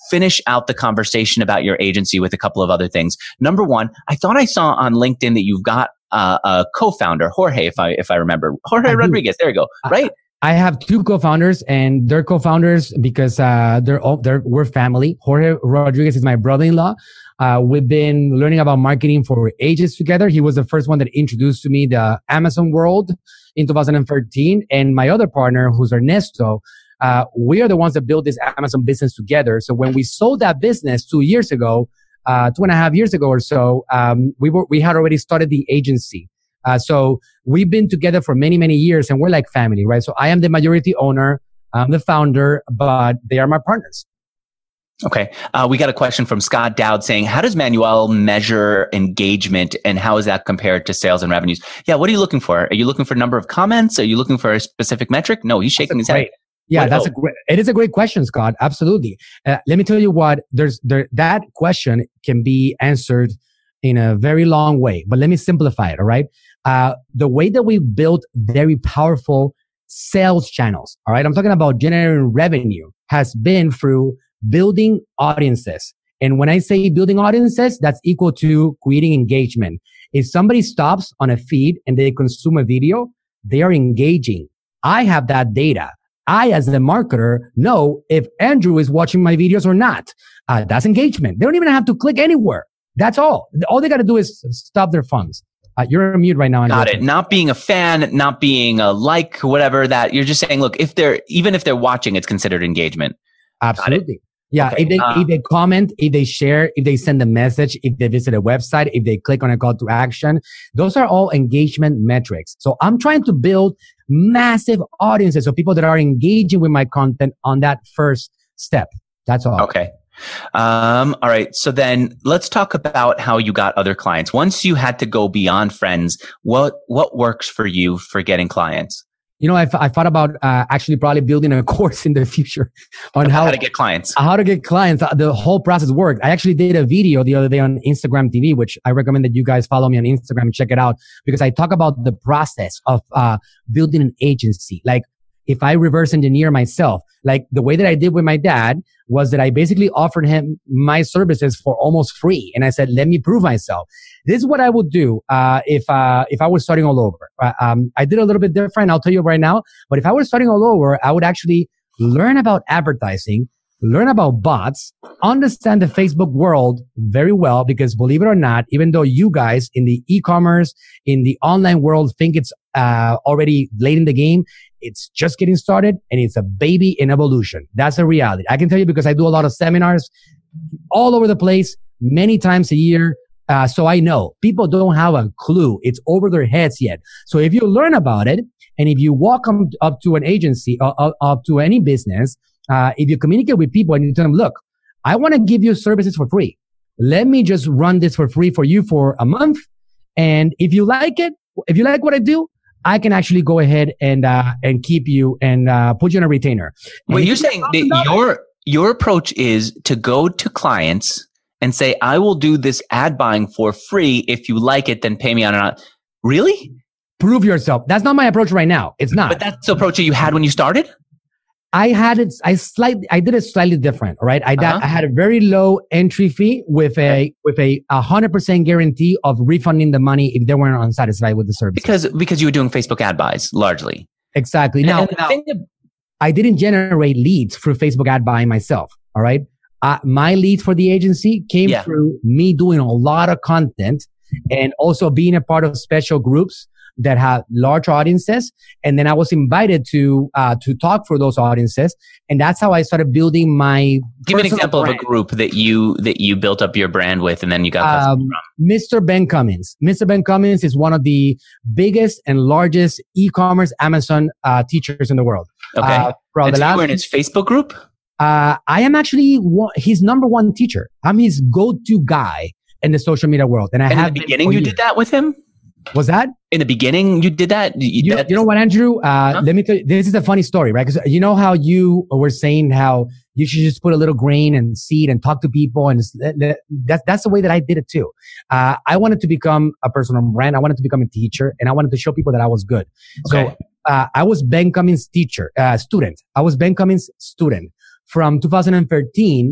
finish out the conversation about your agency with a couple of other things. Number one, I thought I saw on LinkedIn that you've got uh, a co-founder, Jorge, if I if I remember, Jorge I Rodriguez. Do. There you go. Right. I, I have two co-founders, and they're co-founders because uh, they're all they're we're family. Jorge Rodriguez is my brother-in-law. Uh, we've been learning about marketing for ages together. He was the first one that introduced to me the Amazon world in two thousand thirteen. And my other partner, who's Ernesto, uh, we are the ones that built this Amazon business together. So when we sold that business two years ago, uh, two and a half years ago or so, um, we were, we had already started the agency. Uh, so we've been together for many, many years, and we're like family, right? So I am the majority owner. I'm the founder, but they are my partners. Okay. Uh, we got a question from Scott Dowd saying, how does Manuel measure engagement, and how is that compared to sales and revenues? Yeah. What are you looking for? Are you looking for number of comments? Are you looking for a specific metric? No, he's shaking his head. Yeah, what, that's oh. a great, it is a great question, Scott. Absolutely. Uh, let me tell you what, there's, there, that question can be answered in a very long way, but let me simplify it. All right. Uh, the way that we built very powerful sales channels. All right. I'm talking about generating revenue has been through building audiences. And when I say building audiences, that's equal to creating engagement. If somebody stops on a feed and they consume a video, they are engaging. I have that data. I, as a marketer, know if Andrew is watching my videos or not. Uh, that's engagement. They don't even have to click anywhere. That's all. All they got to do is stop their phones. Uh, you're on mute right now. Andrew. Got it. Not being a fan, not being a like, whatever that you're just saying, look, if they're, even if they're watching, it's considered engagement. Absolutely. Yeah, okay. if they uh, if they comment, if they share, if they send a message, if they visit a website, if they click on a call to action, those are all engagement metrics. So I'm trying to build massive audiences of people that are engaging with my content on that first step. That's all. Okay. Um, all right. So then let's talk about how you got other clients. Once you had to go beyond friends, what what works for you for getting clients? You know, I, I thought about uh, actually probably building a course in the future on how, how to get clients. How to get clients. The whole process worked. I actually did a video the other day on Instagram T V, which I recommend that you guys follow me on Instagram and check it out, because I talk about the process of uh building an agency. Like, if I reverse engineer myself, like the way that I did with my dad was that I basically offered him my services for almost free. And I said, let me prove myself. This is what I would do, uh, if, uh, if I was starting all over. Uh, um, I did a little bit different. I'll tell you right now, but if I was starting all over, I would actually learn about advertising, learn about bots, understand the Facebook world very well, because believe it or not, even though you guys in the e-commerce, in the online world think it's, uh, already late in the game, it's just getting started, and it's a baby in evolution. That's a reality. I can tell you because I do a lot of seminars all over the place, many times a year. Uh, so I know people don't have a clue. It's over their heads yet. So if you learn about it, and if you walk up to an agency, or uh, up to any business, uh, if you communicate with people and you tell them, look, I want to give you services for free. Let me just run this for free for you for a month. And if you like it, if you like what I do, I can actually go ahead and, uh, and keep you and, uh, put you on a retainer. Well, you're saying that your, your approach is to go to clients and say, I will do this ad buying for free. If you like it, then pay me on it. Really? Prove yourself. That's not my approach right now. It's not. But that's the approach that you had when you started? I had it, I slightly, I did it slightly different, right? I, uh-huh. I had a very low entry fee with a, with a one hundred percent guarantee of refunding the money if they weren't unsatisfied with the service. Because, because you were doing Facebook ad buys largely. Exactly. Now, now that, I didn't generate leads through Facebook ad buying myself. All right. Uh, my leads for the agency came yeah. through me doing a lot of content and also being a part of special groups that have large audiences. And then I was invited to, uh, to talk for those audiences. And that's how I started building my Give an example brand. Of a group that you, that you built up your brand with, and then you got um, from. Mister Ben Cummins. Mister Ben Cummins is one of the biggest and largest e-commerce Amazon, uh, teachers in the world. Okay. Uh, and the so you were in his Facebook group? Uh, I am actually one, his number one teacher. I'm his go-to guy in the social media world. And I and have in the beginning you years. Did that with him? Was that? In the beginning, you did that? You, you know what, Andrew? Uh, huh? Let me tell you, this is a funny story, right? Because you know how you were saying how you should just put a little grain and seed and talk to people. And that's, that's the way that I did it too. Uh, I wanted to become a personal brand. I wanted to become a teacher, and I wanted to show people that I was good. Okay. So, uh, I was Ben Cummins' teacher, uh, student. I was Ben Cummins' student from two thousand thirteen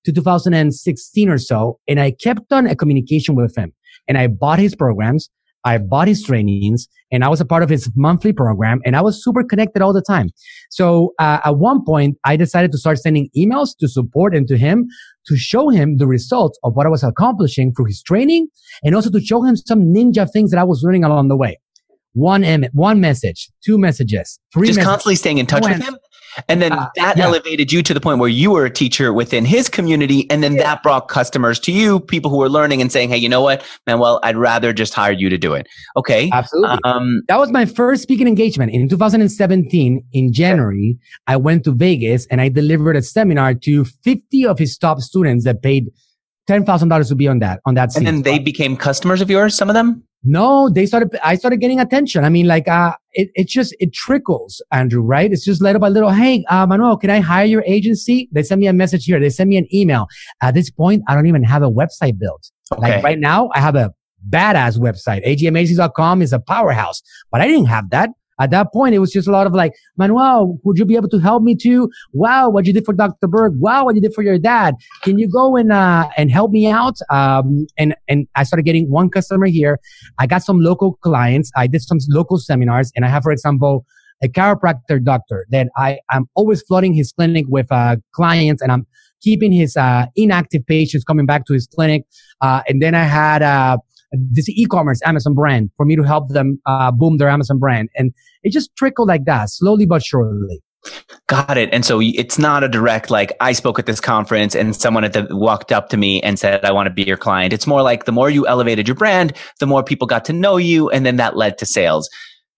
to two thousand sixteen or so. And I kept on a communication with him and I bought his programs. I bought his trainings and I was a part of his monthly program and I was super connected all the time. So uh, at one point, I decided to start sending emails to support and to him to show him the results of what I was accomplishing through his training and also to show him some ninja things that I was learning along the way. One, em- one message, two messages, three Just messages. constantly staying in touch with him. And then uh, that yeah. elevated you to the point where you were a teacher within his community. And then yeah. that brought customers to you, people who were learning and saying, hey, you know what, man, well, I'd rather just hire you to do it. Okay. Absolutely. Um, that was my first speaking engagement. In two thousand seventeen, in January, yeah. I went to Vegas and I delivered a seminar to fifty of his top students that paid ten thousand dollars to be on that, on that scene. And then they became customers of yours, some of them? No, they started, I started getting attention. I mean, like, uh, it, it just, it trickles, Andrew, right? It's just little by little. Hey, uh, Manuel, can I hire your agency? They send me a message here. They send me an email. At this point, I don't even have a website built. Okay. Like right now, I have a badass website. A G M agency dot com is a powerhouse, but I didn't have that. At that point, it was just a lot of like, Manuel, would you be able to help me too? Wow, what you did for Doctor Berg. Wow, what you did for your dad. Can you go and, uh, and help me out? Um, and, and I started getting one customer here. I got some local clients. I did some local seminars and I have, for example, a chiropractor doctor that I, I'm always flooding his clinic with, uh, clients and I'm keeping his, uh, inactive patients coming back to his clinic. Uh, and then I had, uh, this e-commerce Amazon brand for me to help them uh, boom their Amazon brand. And it just trickled like that, slowly but surely. Got it. And so it's not a direct, like, I spoke at this conference and someone at the, walked up to me and said, I want to be your client. It's more like the more you elevated your brand, the more people got to know you. And then that led to sales.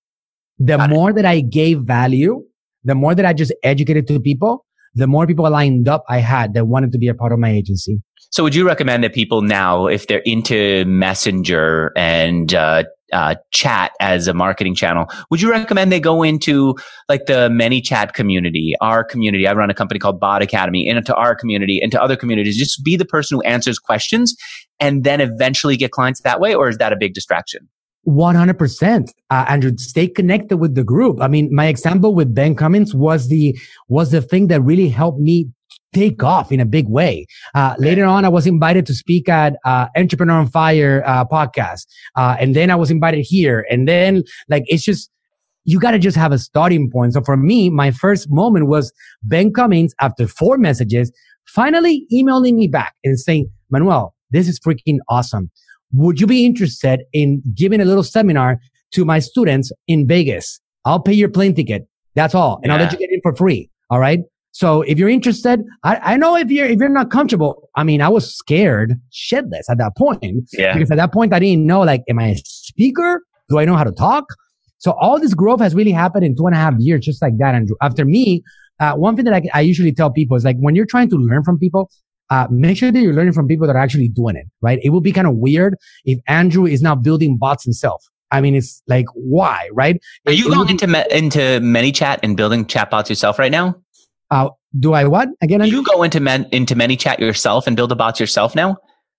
The got more it. that I gave value, the more that I just educated to people, the more people lined up I had that wanted to be a part of my agency. So would you recommend that people now, if they're into Messenger and uh, uh, chat as a marketing channel, would you recommend they go into like the ManyChat community, our community? I run a company called Bot Academy, into our community, into other communities. Just be the person who answers questions and then eventually get clients that way? Or is that a big distraction? one hundred percent. Uh, Andrew, stay connected with the group. I mean, my example with Ben Cummins was the, was the thing that really helped me take off in a big way. Uh, later on, I was invited to speak at, uh, Entrepreneur on Fire, uh, podcast. Uh, and then I was invited here. And then like, it's just, you got to just have a starting point. So for me, my first moment was Ben Cummins after four messages, finally emailing me back and saying, Manuel, this is freaking awesome. Would you be interested in giving a little seminar to my students in Vegas? I'll pay your plane ticket. That's all. And yeah. I'll let you get in for free. All right. So if you're interested, I, I know if you're, if you're not comfortable, I mean, I was scared shitless at that point. Yeah. Because at that point, I didn't know, like, am I a speaker? Do I know how to talk? So all this growth has really happened in two and a half years, just like that, Andrew. After me, uh, one thing that I, I usually tell people is like, when you're trying to learn from people, uh, make sure that you're learning from people that are actually doing it, right? It will be kind of weird if Andrew is now building bots himself. I mean, it's like, why, right? Are you it, going it into, me, into ManyChat and building chatbots yourself right now? Uh, do I what? Again, do Andrew? you go into men, into ManyChat yourself and build the bots yourself now?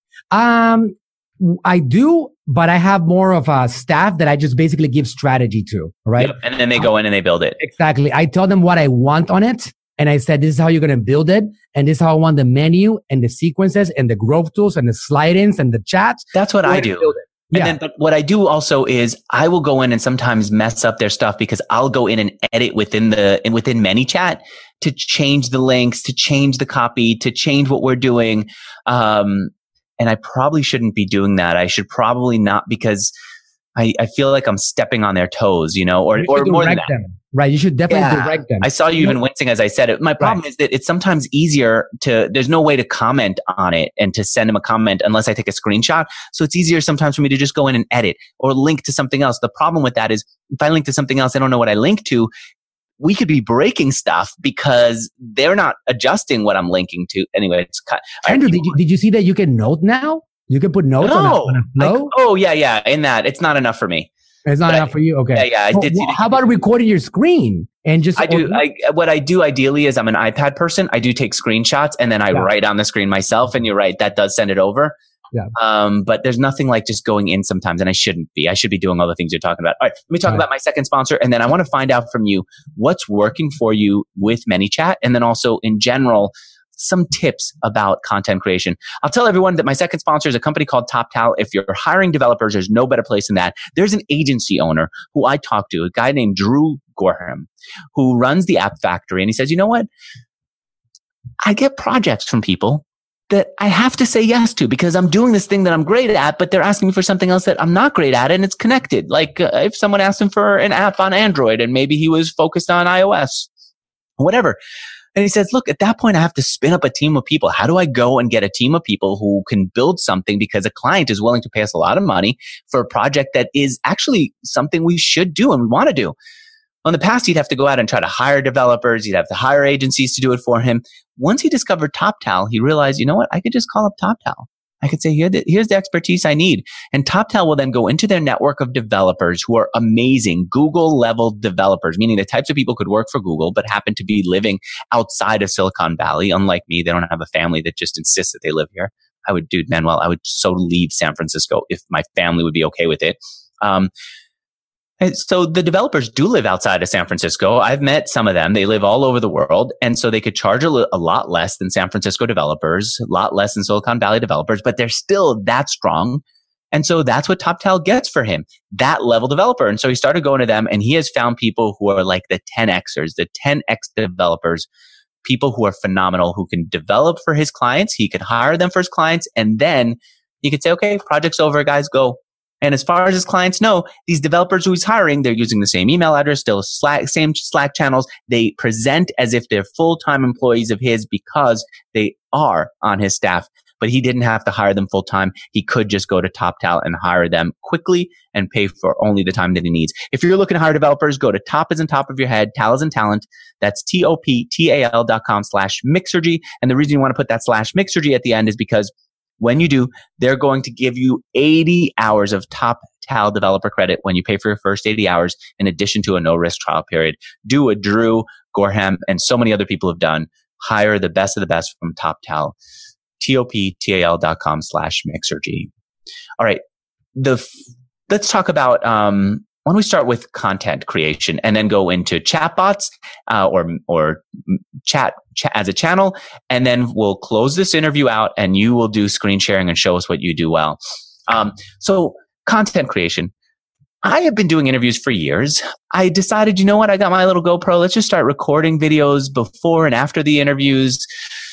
Um, I do, but I have more of a staff that I just basically give strategy to, right? Yep. And then they go in and they build it. Exactly. I tell them what I want on it. And I said, this is how you're going to build it. And this is how I want the menu and the sequences and the growth tools and the slide-ins and the chats. That's what I do. And yeah. then, but what I do also is I will go in and sometimes mess up their stuff because I'll go in and edit within the, within ManyChat to change the links, to change the copy, to change what we're doing. Um, and I probably shouldn't be doing that. I should probably not, because I, I feel like I'm stepping on their toes, you know, or, you or more than that. Them. Right. You should definitely yeah. direct them. I saw you even wincing as I said it. My problem right. is that it's sometimes easier to, there's no way to comment on it and to send them a comment unless I take a screenshot. So it's easier sometimes for me to just go in and edit or link to something else. The problem with that is if I link to something else, I don't know what I link to. We could be breaking stuff because they're not adjusting what I'm linking to. Anyway, it's cut. Andrew, right, did you, did you see that you can note now? You can put notes no, on, a, on a flow? I, oh, yeah, yeah. In that, it's not enough for me. It's not but enough I, for you? Okay. Yeah, yeah. I well, did see well, how about recording your screen and just... I do. I, what I do ideally is I'm an iPad person. I do take screenshots and then I yeah. write on the screen myself. And you're right, that does send it over. Yeah. Um, but there's nothing like just going in sometimes, and I shouldn't be. I should be doing all the things you're talking about. All right, let me talk right. about my second sponsor, and then I want to find out from you what's working for you with ManyChat, and then also in general, some tips about content creation. I'll tell everyone that my second sponsor is a company called TopTal. If you're hiring developers, there's no better place than that. There's an agency owner who I talked to, a guy named Drew Gorham, who runs the App Factory. And he says, you know what? I get projects from people that I have to say yes to because I'm doing this thing that I'm great at, but they're asking me for something else that I'm not great at, and it's connected. Like uh, if someone asked him for an app on Android and maybe he was focused on iOS, whatever. And he says, look, at that point, I have to spin up a team of people. How do I go and get a team of people who can build something because a client is willing to pay us a lot of money for a project that is actually something we should do and we want to do? In the past, he'd have to go out and try to hire developers. He'd have to hire agencies to do it for him. Once he discovered TopTal, he realized, you know what? I could just call up TopTal. I could say, Here the, here's the expertise I need. And TopTal will then go into their network of developers who are amazing Google-level developers, meaning the types of people could work for Google but happen to be living outside of Silicon Valley. Unlike me, they don't have a family that just insists that they live here. I would, dude, Manuel, I would so leave San Francisco if my family would be okay with it. Um, And so the developers do live outside of San Francisco. I've met some of them. They live all over the world. And so they could charge a, li- a lot less than San Francisco developers, a lot less than Silicon Valley developers, but they're still that strong. And so that's what TopTal gets for him, that level developer. And so he started going to them, and he has found people who are like the ten Xers, the ten X developers, people who are phenomenal, who can develop for his clients. He could hire them for his clients. And then he could say, okay, project's over, guys, go. And as far as his clients know, these developers who he's hiring, they're using the same email address, still Slack, same Slack channels. They present as if they're full-time employees of his because they are on his staff. But he didn't have to hire them full-time. He could just go to TopTal and hire them quickly and pay for only the time that he needs. If you're looking to hire developers, go to top as in top of your head, Tal as in talent. That's T O P T A L dot com slash Mixergy. And the reason you want to put that slash Mixergy at the end is because when you do, they're going to give you eighty hours of TopTal developer credit when you pay for your first eighty hours, in addition to a no-risk trial period. Do what Drew Gorham and so many other people have done. Hire the best of the best from TopTal. T O P T A L dot com slash Mixergy. All right. The, let's talk about, um, why don't we start with content creation and then go into chatbots, uh, or, or chat, chat as a channel. And then we'll close this interview out and you will do screen sharing and show us what you do well. Um, so content creation. I have been doing interviews for years. I decided, you know what? I got my little GoPro. Let's just start recording videos before and after the interviews.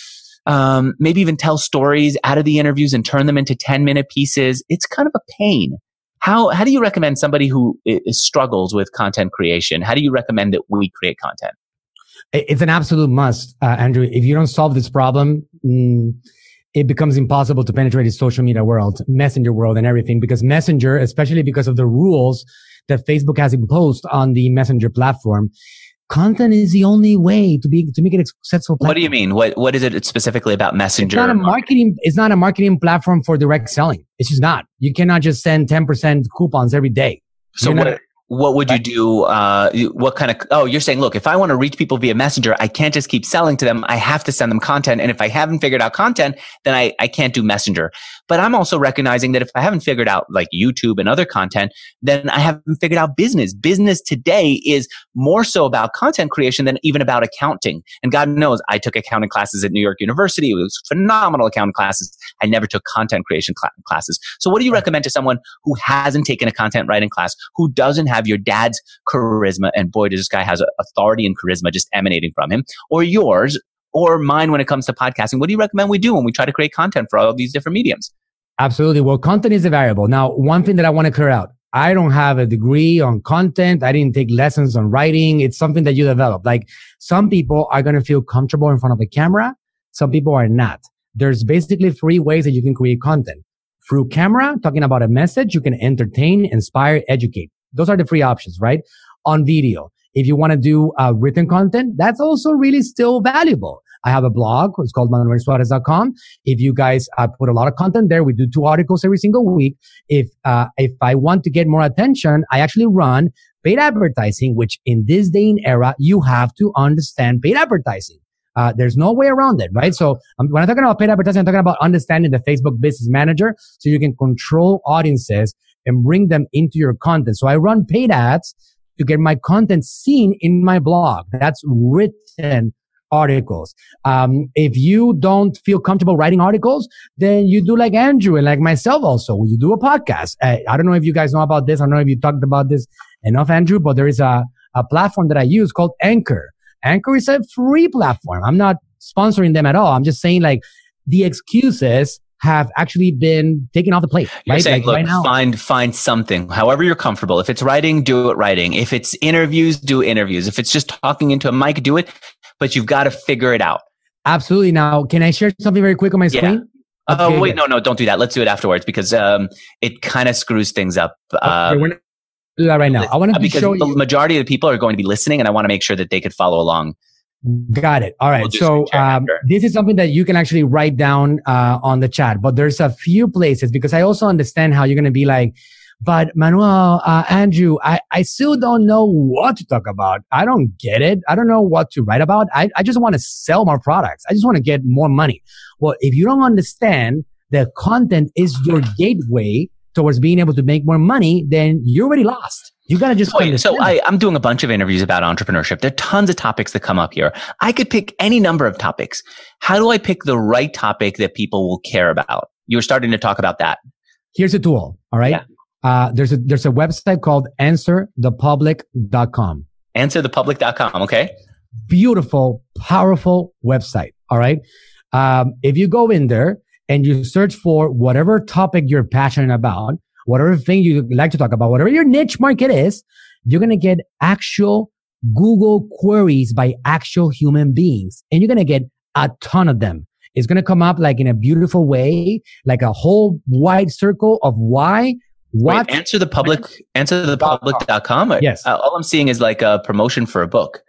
Um, maybe even tell stories out of the interviews and turn them into ten minute pieces. It's kind of a pain. How, how do you recommend somebody who is, struggles with content creation? How do you recommend that we create content? It's an absolute must, uh, Andrew. If you don't solve this problem, mm, it becomes impossible to penetrate the social media world, messenger world and everything, because Messenger, especially because of the rules that Facebook has imposed on the Messenger platform, content is the only way to be to make it a successful platform. What do you mean? What what is it specifically about Messenger? It's not a marketing. It's not a marketing platform for direct selling. It's just not. You cannot just send ten percent coupons every day. So You're what? Not, What would you do? Uh, what kind of, oh, you're saying, look, if I want to reach people via Messenger, I can't just keep selling to them. I have to send them content. And if I haven't figured out content, then I, I can't do Messenger. But I'm also recognizing that if I haven't figured out like YouTube and other content, then I haven't figured out business. Business today is more so about content creation than even about accounting. And God knows I took accounting classes at New York University. It was phenomenal accounting classes. I never took content creation cl- classes. So what do you recommend to someone who hasn't taken a content writing class, who doesn't have your dad's charisma, and boy, does this guy has authority and charisma just emanating from him, or yours, or mine when it comes to podcasting? What do you recommend we do when we try to create content for all of these different mediums? Absolutely. Well, content is a variable. Now, one thing that I want to clear out, I don't have a degree on content. I didn't take lessons on writing. It's something that you develop. Like some people are going to feel comfortable in front of a camera. Some people are not. There's basically three ways that you can create content. Through camera, talking about a message, you can entertain, inspire, educate. Those are the three options, right? On video, if you want to do uh, written content, that's also really still valuable. I have a blog. It's called manuel suarez dot com. If you guys uh, put a lot of content there, we do two articles every single week. If uh, if I want to get more attention, I actually run paid advertising, which in this day and era, you have to understand paid advertising. Uh, there's no way around it, right? So um, when I'm talking about paid advertising, I'm talking about understanding the Facebook Business Manager so you can control audiences and bring them into your content. So I run paid ads to get my content seen in my blog. That's written articles. Um, if you don't feel comfortable writing articles, then you do like Andrew and like myself also. You do a podcast. Uh, I don't know if you guys know about this. I don't know if you talked about this enough, Andrew, but there is a, a platform that I use called Anchor. Anchor is a free platform. I'm not sponsoring them at all. I'm just saying like the excuses have actually been taken off the plate. You're right? saying, like, look, right now, find find something, however you're comfortable. If it's writing, do it writing. If it's interviews, do interviews. If it's just talking into a mic, do it. But you've got to figure it out. Absolutely. Now, can I share something very quick on my screen? Oh, yeah. Okay, uh, wait, good. no, no, don't do that. Let's do it afterwards because um, it kind of screws things up. Uh, okay, we're not do that right now. I want to because show the you. majority of the people are going to be listening, and I want to make sure that they could follow along. Got it. All right. We'll so um, this is something that you can actually write down uh, on the chat, but there's a few places because I also understand how you're going to be like, but Manuel, uh, Andrew, I, I still don't know what to talk about. I don't get it. I don't know what to write about. I, I just want to sell more products. I just want to get more money. Well, if you don't understand that content is your gateway towards being able to make more money, then you're already lost. You got to just Wait, so I, I'm doing a bunch of interviews about entrepreneurship. There are tons of topics that come up here. I could pick any number of topics. How do I pick the right topic that people will care about? You were starting to talk about that. Here's a tool. All right. Yeah. Uh, there's a, there's a website called answer the public dot com. answer the public dot com. Okay. Beautiful, powerful website. All right. Um, if you go in there and you search for whatever topic you're passionate about, whatever thing you like to talk about, whatever your niche market is, you're going to get actual Google queries by actual human beings. And you're going to get a ton of them. It's going to come up like in a beautiful way, like a whole wide circle of why, what. Wait, answer the public, answer the public dot com. Yes. Uh, all I'm seeing is like a promotion for a book.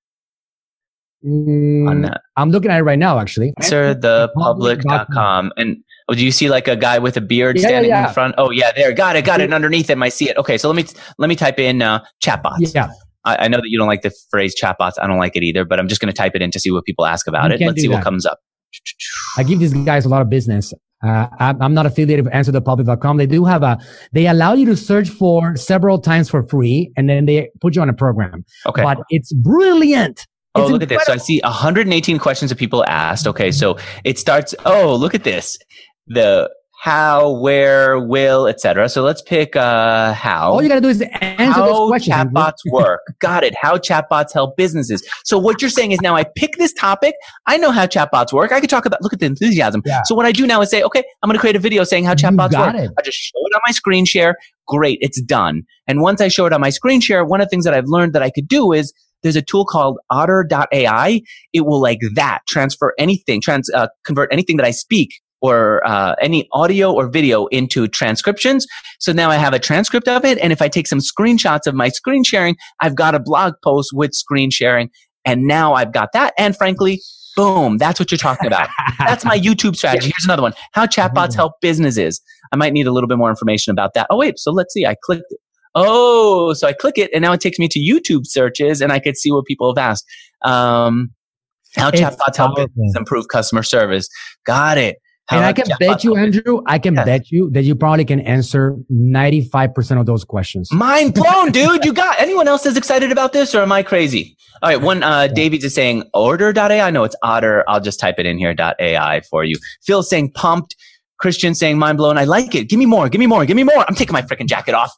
Mm, on that. I'm looking at it right now, actually. answer the public dot com. And oh, do you see like a guy with a beard yeah, standing yeah, yeah. in front? Oh yeah, there. Got it. Got it. And underneath him, I see it. Okay. So let me, let me type in, uh, chatbots. Yeah. I, I know that you don't like the phrase chatbots. I don't like it either, but I'm just going to type it in to see what people ask about You it. can't Let's do see that. what comes up. I give these guys a lot of business. Uh, I'm, I'm not affiliated with answer the public dot com. They do have a, they allow you to search for several times for free and then they put you on a program. Okay. But it's brilliant. Oh, It's look at this. So I see one hundred eighteen questions that people asked. Okay. So it starts, oh, look at this. The how, where, will, et cetera. So let's pick, uh, how. All you got to do is answer how those questions. chatbots work. Got it. How chatbots help businesses. So what you're saying is now I pick this topic. I know how chatbots work. I could talk about, look at the enthusiasm. Yeah. So what I do now is say, okay, I'm going to create a video saying how You chatbots got work. it. I just show it on my screen share. Great. It's done. And once I show it on my screen share, one of the things that I've learned that I could do is there's a tool called otter dot A I. It will like that transfer anything, trans, uh, convert anything that I speak or uh, any audio or video into transcriptions. So now I have a transcript of it. And if I take some screenshots of my screen sharing, I've got a blog post with screen sharing. And now I've got that. And frankly, boom, that's what you're talking about. That's my YouTube strategy. Here's another one. How chatbots help businesses. I might need a little bit more information about that. Oh, wait. So let's see. I clicked it. Oh, so I click it and now it takes me to YouTube searches and I could see what people have asked. Um, how It's chatbots help powerful. businesses improve customer service. Got it. How And I can chatbots bet you, help- Andrew, I can Yes. bet you that you probably can answer ninety-five percent of those questions. Mind blown, dude. You got anyone else is excited about this or am I crazy? All right. One, uh, Davies is saying order dot A I. No, it's otter. I'll just type it in here. .A I for you. Phil's saying pumped. Christian saying mind blown. I like it. Give me more. Give me more. Give me more. I'm taking my freaking jacket off.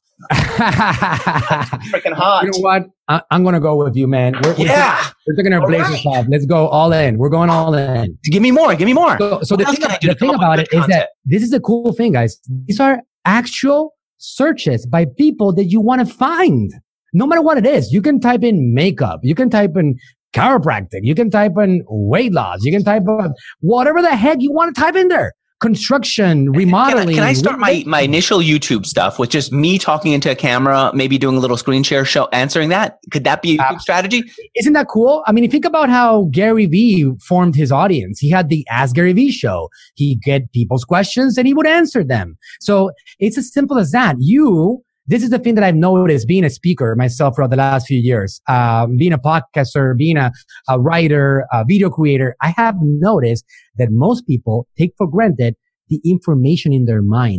Freaking hot. You know what? I, I'm going to go with you, man. We're, we're Yeah. taking, we're taking our All blazers right. off. Let's go all in. We're going all in. Give me more. Give me more. So, so What the else thing, can I do the to come thing up with about it good is content? that this is a cool thing, guys. These are actual searches by people that you want to find. No matter what it is, you can type in makeup. You can type in chiropractic. You can type in weight loss. You can type in whatever the heck you want to type in there. Construction, Can I, remodeling. can I start my, my initial YouTube stuff with just me talking into a camera, maybe doing a little screen share show, answering that? Could that be a good strategy? Isn't that cool? I mean, think about how Gary Vee formed his audience. He had the Ask Gary Vee show. He'd get people's questions and he would answer them. So it's as simple as that. You, this is the thing that I've noticed being a speaker myself for the last few years, um, being a podcaster, being a, a writer, a video creator. I have noticed that most people take for granted the information in their minds.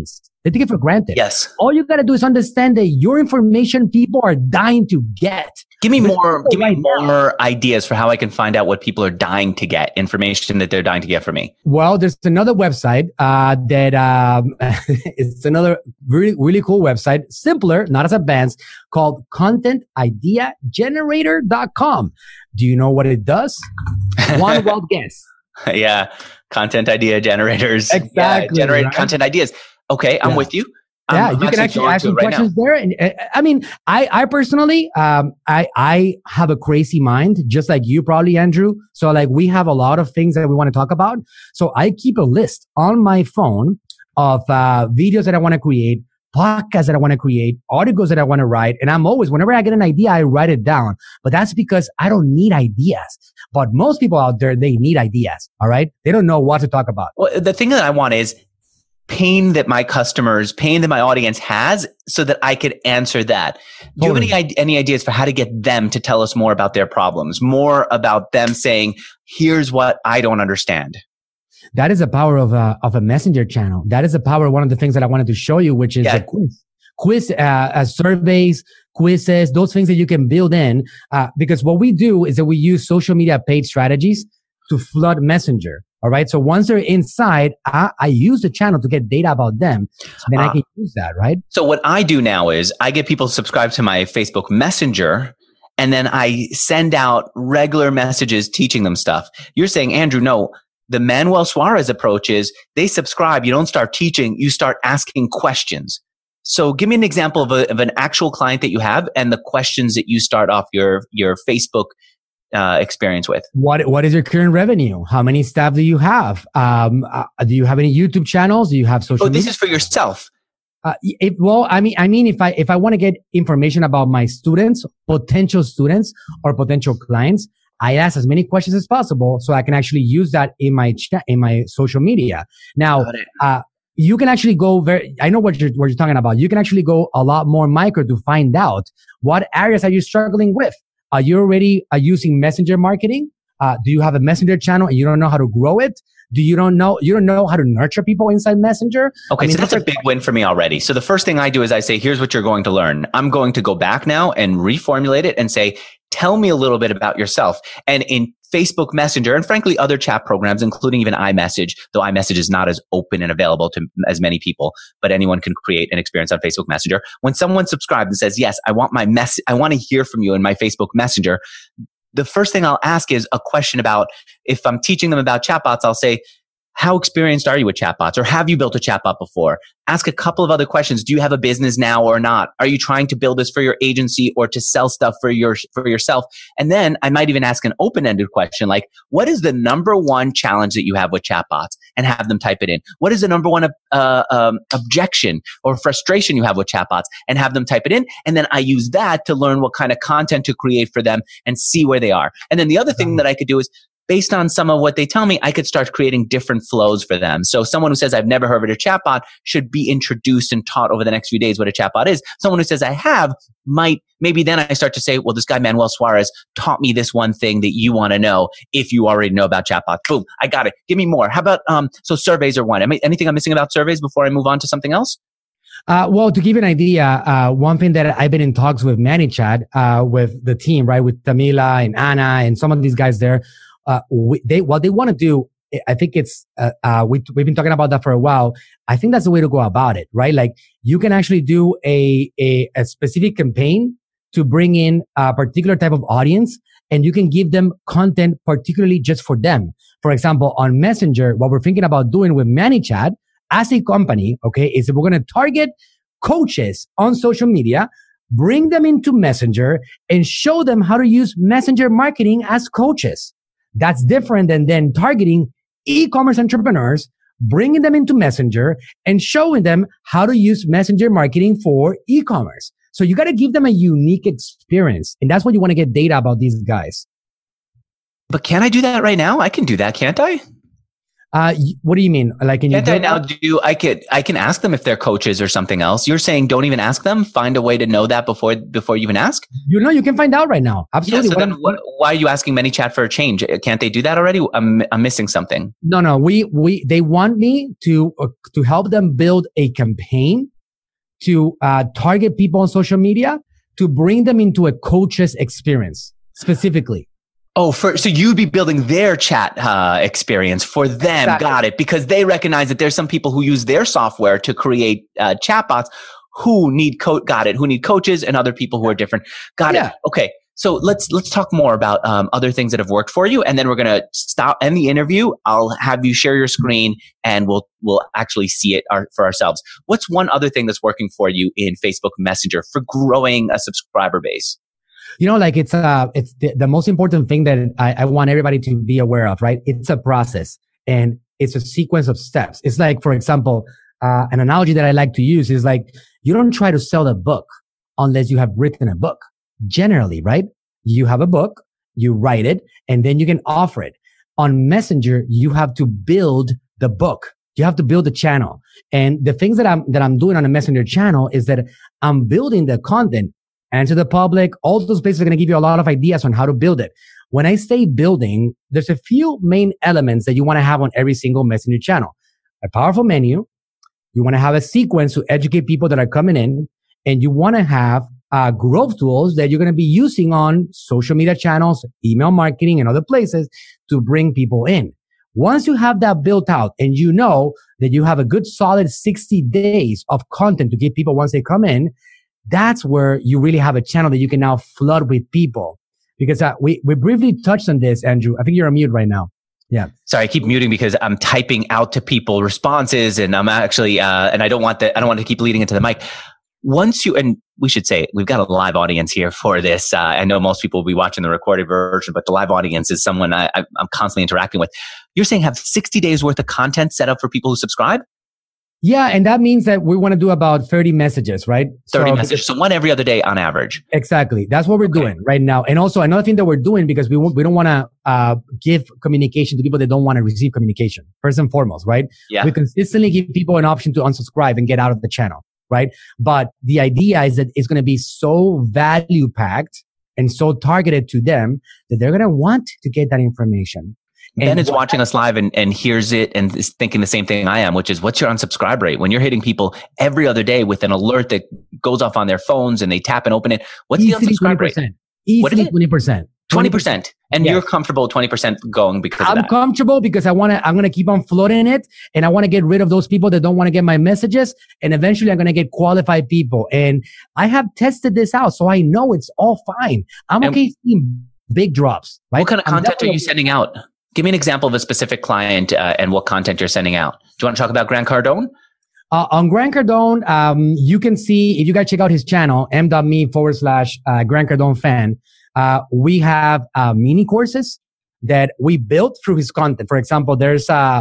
They take it for granted. Yes. All you got to do is understand that your information people are dying to get. Give me more, give me more ideas for how I can find out what people are dying to get, information that they're dying to get from me. Well, there's another website, uh, that, um, it's another really, really cool website, simpler, not as advanced, called content idea generator dot com. Do you know what it does? One wild guess. Yeah. Content idea generators. Exactly. Yeah, generate right? content ideas. Okay. I'm yeah. with you. Yeah, I'm you can actually ask some right questions now. there. And uh, I mean, I, I personally, um, I, I have a crazy mind, just like you probably, Andrew. So like we have a lot of things that we want to talk about. So I keep a list on my phone of, uh, videos that I want to create, podcasts that I want to create, articles that I want to write. And I'm always, whenever I get an idea, I write it down. But that's because I don't need ideas. But most people out there, they need ideas. All right. They don't know what to talk about. Well, the thing that I want is pain that my customers, pain that my audience has, so that I could answer that. Do Totally. you have any, any ideas for how to get them to tell us more about their problems, more about them saying, here's what I don't understand? That is the power of a, of a messenger channel. That is the power of one of the things that I wanted to show you, which is Yeah. a quiz. Quiz, uh, uh, surveys, quizzes, those things that you can build in. Uh, because what we do is that we use social media paid strategies to flood Messenger. All right. So once they're inside, I, I use the channel to get data about them. So then Uh, I can use that, right? So what I do now is I get people subscribed to my Facebook Messenger, and then I send out regular messages teaching them stuff. You're saying, Andrew, no, the Manuel Suarez approach is they subscribe. You don't start teaching. You start asking questions. So give me an example of, a, of an actual client that you have and the questions that you start off your, your Facebook uh, experience with. What, what is your current revenue? How many staff do you have? Um, uh, do you have any YouTube channels? Do you have social Oh, this media? is for yourself. Uh, if, well, I mean, I mean, if I, if I want to get information about my students, potential students or potential clients, I ask as many questions as possible so I can actually use that in my chat, in my social media. Now, uh, you can actually go very, I know what you're, what you're talking about. You can actually go a lot more micro to find out what areas are you struggling with. Are you already uh, using messenger marketing? Uh, do you have a messenger channel and you don't know how to grow it? Do you don't know, you don't know how to nurture people inside Messenger? Okay. I mean, so that's a big win for me already. So the first thing I do is I say, here's what you're going to learn. I'm going to go back now and reformulate it and say, tell me a little bit about yourself. And in Facebook Messenger, and frankly, other chat programs, including even iMessage, though iMessage is not as open and available to as many people, but anyone can create an experience on Facebook Messenger. When someone subscribes and says, yes, I want my mess, I want to hear from you in my Facebook Messenger, the first thing I'll ask is a question about, if I'm teaching them about chatbots, I'll say, how experienced are you with chatbots? Or have you built a chatbot before? Ask a couple of other questions. Do you have a business now or not? Are you trying to build this for your agency or to sell stuff for your, for yourself? And then I might even ask an open-ended question like, what is the number one challenge that you have with chatbots? And have them type it in. What is the number one uh, um, objection or frustration you have with chatbots? And have them type it in. And then I use that to learn what kind of content to create for them and see where they are. And then the other thing that I could do is, based on some of what they tell me, I could start creating different flows for them. So someone who says, I've never heard of a chatbot should be introduced and taught over the next few days what a chatbot is. Someone who says, I have, might, maybe then I start to say, well, this guy, Manuel Suarez, taught me this one thing that you want to know if you already know about chatbots. Boom, I got it. Give me more. How about, um, so surveys are one. Am I, anything I'm missing about surveys before I move on to something else? Uh, well, to give you an idea, uh, one thing that I've been in talks with ManyChat, uh, with the team, right? With Tamila and Anna and some of these guys there. Uh, we, they, what they want to do, I think it's, uh, uh, we, we've been talking about that for a while. I think that's the way to go about it, right? Like you can actually do a, a, a specific campaign to bring in a particular type of audience and you can give them content particularly just for them. For example, on Messenger, what we're thinking about doing with ManyChat as a company, okay, is that we're going to target coaches on social media, bring them into Messenger and show them how to use Messenger marketing as coaches. That's different than then targeting e-commerce entrepreneurs, bringing them into Messenger and showing them how to use Messenger marketing for e-commerce. So you got to give them a unique experience. And that's what you want to get data about these guys. But can I do that right now? I can do that, can't I? Uh, what do you mean? Like, can you Can't I now do, I could, I can ask them if they're coaches or something else. You're saying don't even ask them? Find a way to know that before, before you even ask? You know, you can find out right now. Absolutely. Yeah, so what then what, why are you asking ManyChat for a change? Can't they do that already? I'm, I'm missing something. No, no, we, we, they want me to, uh, to help them build a campaign to, uh, target people on social media to bring them into a coach's experience specifically. Oh, for, so you'd be building their chat uh, experience for them. Exactly. Got it. Because they recognize that there's some people who use their software to create uh, chatbots who need co- got it, who need coaches, and other people who are different. Got yeah. it. Okay. So let's let's talk more about um, other things that have worked for you, and then we're gonna stop end the interview. I'll have you share your screen, and we'll we'll actually see it our, for ourselves. What's one other thing that's working for you in Facebook Messenger for growing a subscriber base? You know, like it's uh it's the, the most important thing that I, I want everybody to be aware of, right? It's a process and it's a sequence of steps. It's like, for example, uh, an analogy that I like to use is like, you don't try to sell a book unless you have written a book. Generally, right? You have a book, you write it, and then you can offer it. On Messenger, you have to build the book. You have to build the channel. And the things that I'm, that I'm doing on a Messenger channel is that I'm building the content. And to the public, all those places are going to give you a lot of ideas on how to build it. When I say building, there's a few main elements that you want to have on every single Messenger channel. A powerful menu. You want to have a sequence to educate people that are coming in. And you want to have uh, growth tools that you're going to be using on social media channels, email marketing, and other places to bring people in. Once you have that built out and you know that you have a good solid sixty days of content to give people once they come in, that's where you really have a channel that you can now flood with people. Because uh, we, we briefly touched on this, Andrew. I think you're on mute right now. Yeah. Sorry, I keep muting because I'm typing out to people responses and I'm actually, uh, and I don't want that, I don't want to keep leading into the mic. Once you, and we should say, we've got a live audience here for this. Uh, I know most people will be watching the recorded version, but the live audience is someone I, I'm constantly interacting with. You're saying have sixty days worth of content set up for people who subscribe? Yeah, and that means that we want to do about thirty messages, right? thirty so, messages, so one every other day on average. Exactly. That's what we're okay. doing right now. And also another thing that we're doing, because we, we don't want to uh, give communication to people that don't want to receive communication, first and foremost, right? Yeah. We consistently give people an option to unsubscribe and get out of the channel, right? But the idea is that it's going to be so value-packed and so targeted to them that they're going to want to get that information. Ben and is watching us live and, and hears it and is thinking the same thing I am, which is what's your unsubscribe rate? When you're hitting people every other day with an alert that goes off on their phones and they tap and open it, what's Easily the unsubscribe rate? Easily twenty percent. twenty percent. And yes. You're comfortable twenty percent going because I'm of that. comfortable because I want to, I'm going to keep on floating it and I want to get rid of those people that don't want to get my messages. And eventually I'm going to get qualified people. And I have tested this out. So I know it's all fine. I'm and okay seeing big drops. Right? What kind of content are you sending out? Give me an example of a specific client uh, and what content you're sending out. Do you want to talk about Grant Cardone? Uh, on Grant Cardone, um, you can see, if you guys check out his channel, m.me forward slash uh, Grant Cardone fan, uh, we have uh, mini courses that we built through his content. For example, there's uh,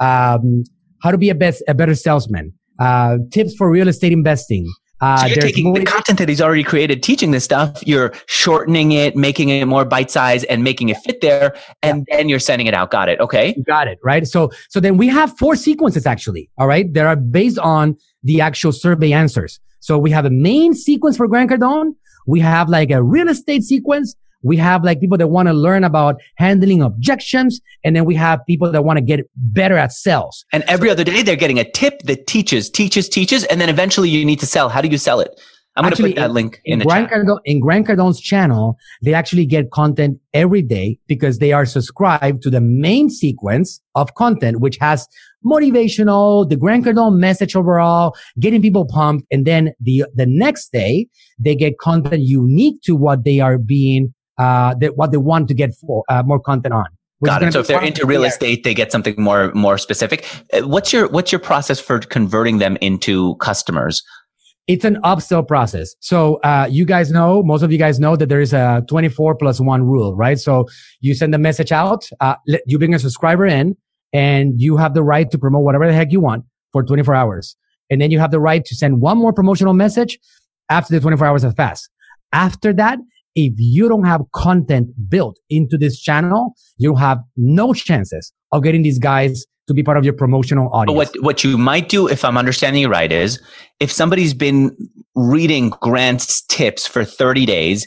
um, how to be a, best, a better salesman, uh, tips for real estate investing. Uh, so you're taking more- the content that he's already created, teaching this stuff, you're shortening it, making it more bite-sized and making it fit there. And yeah. then you're sending it out. Got it. Okay. You got it. Right. So, so then we have four sequences actually. All right. That are based on the actual survey answers. So we have a main sequence for Grant Cardone. We have like a real estate sequence. We have like people that want to learn about handling objections. And then we have people that want to get better at sales. And every other day they're getting a tip that teaches, teaches, teaches. And then eventually you need to sell. How do you sell it? I'm going to put that in, link in, in the Grant chat. Cardone, in Grant Cardone's channel, they actually get content every day because they are subscribed to the main sequence of content, which has motivational, the Grant Cardone message overall, getting people pumped. And then the, the next day they get content unique to what they are being uh, that what they want to get for, uh, more content on. Got it. So if they're into real estate, they get something more, more specific. What's your, what's your process for converting them into customers? It's an upsell process. So, uh, you guys know, most of you guys know that there is a twenty-four plus one rule, right? So you send a message out, uh, you bring a subscriber in and you have the right to promote whatever the heck you want for twenty-four hours. And then you have the right to send one more promotional message after the twenty-four hours have passed. After that, if you don't have content built into this channel, you have no chances of getting these guys to be part of your promotional audience. But what, what you might do, if I'm understanding you right, is if somebody's been reading Grant's tips for thirty days,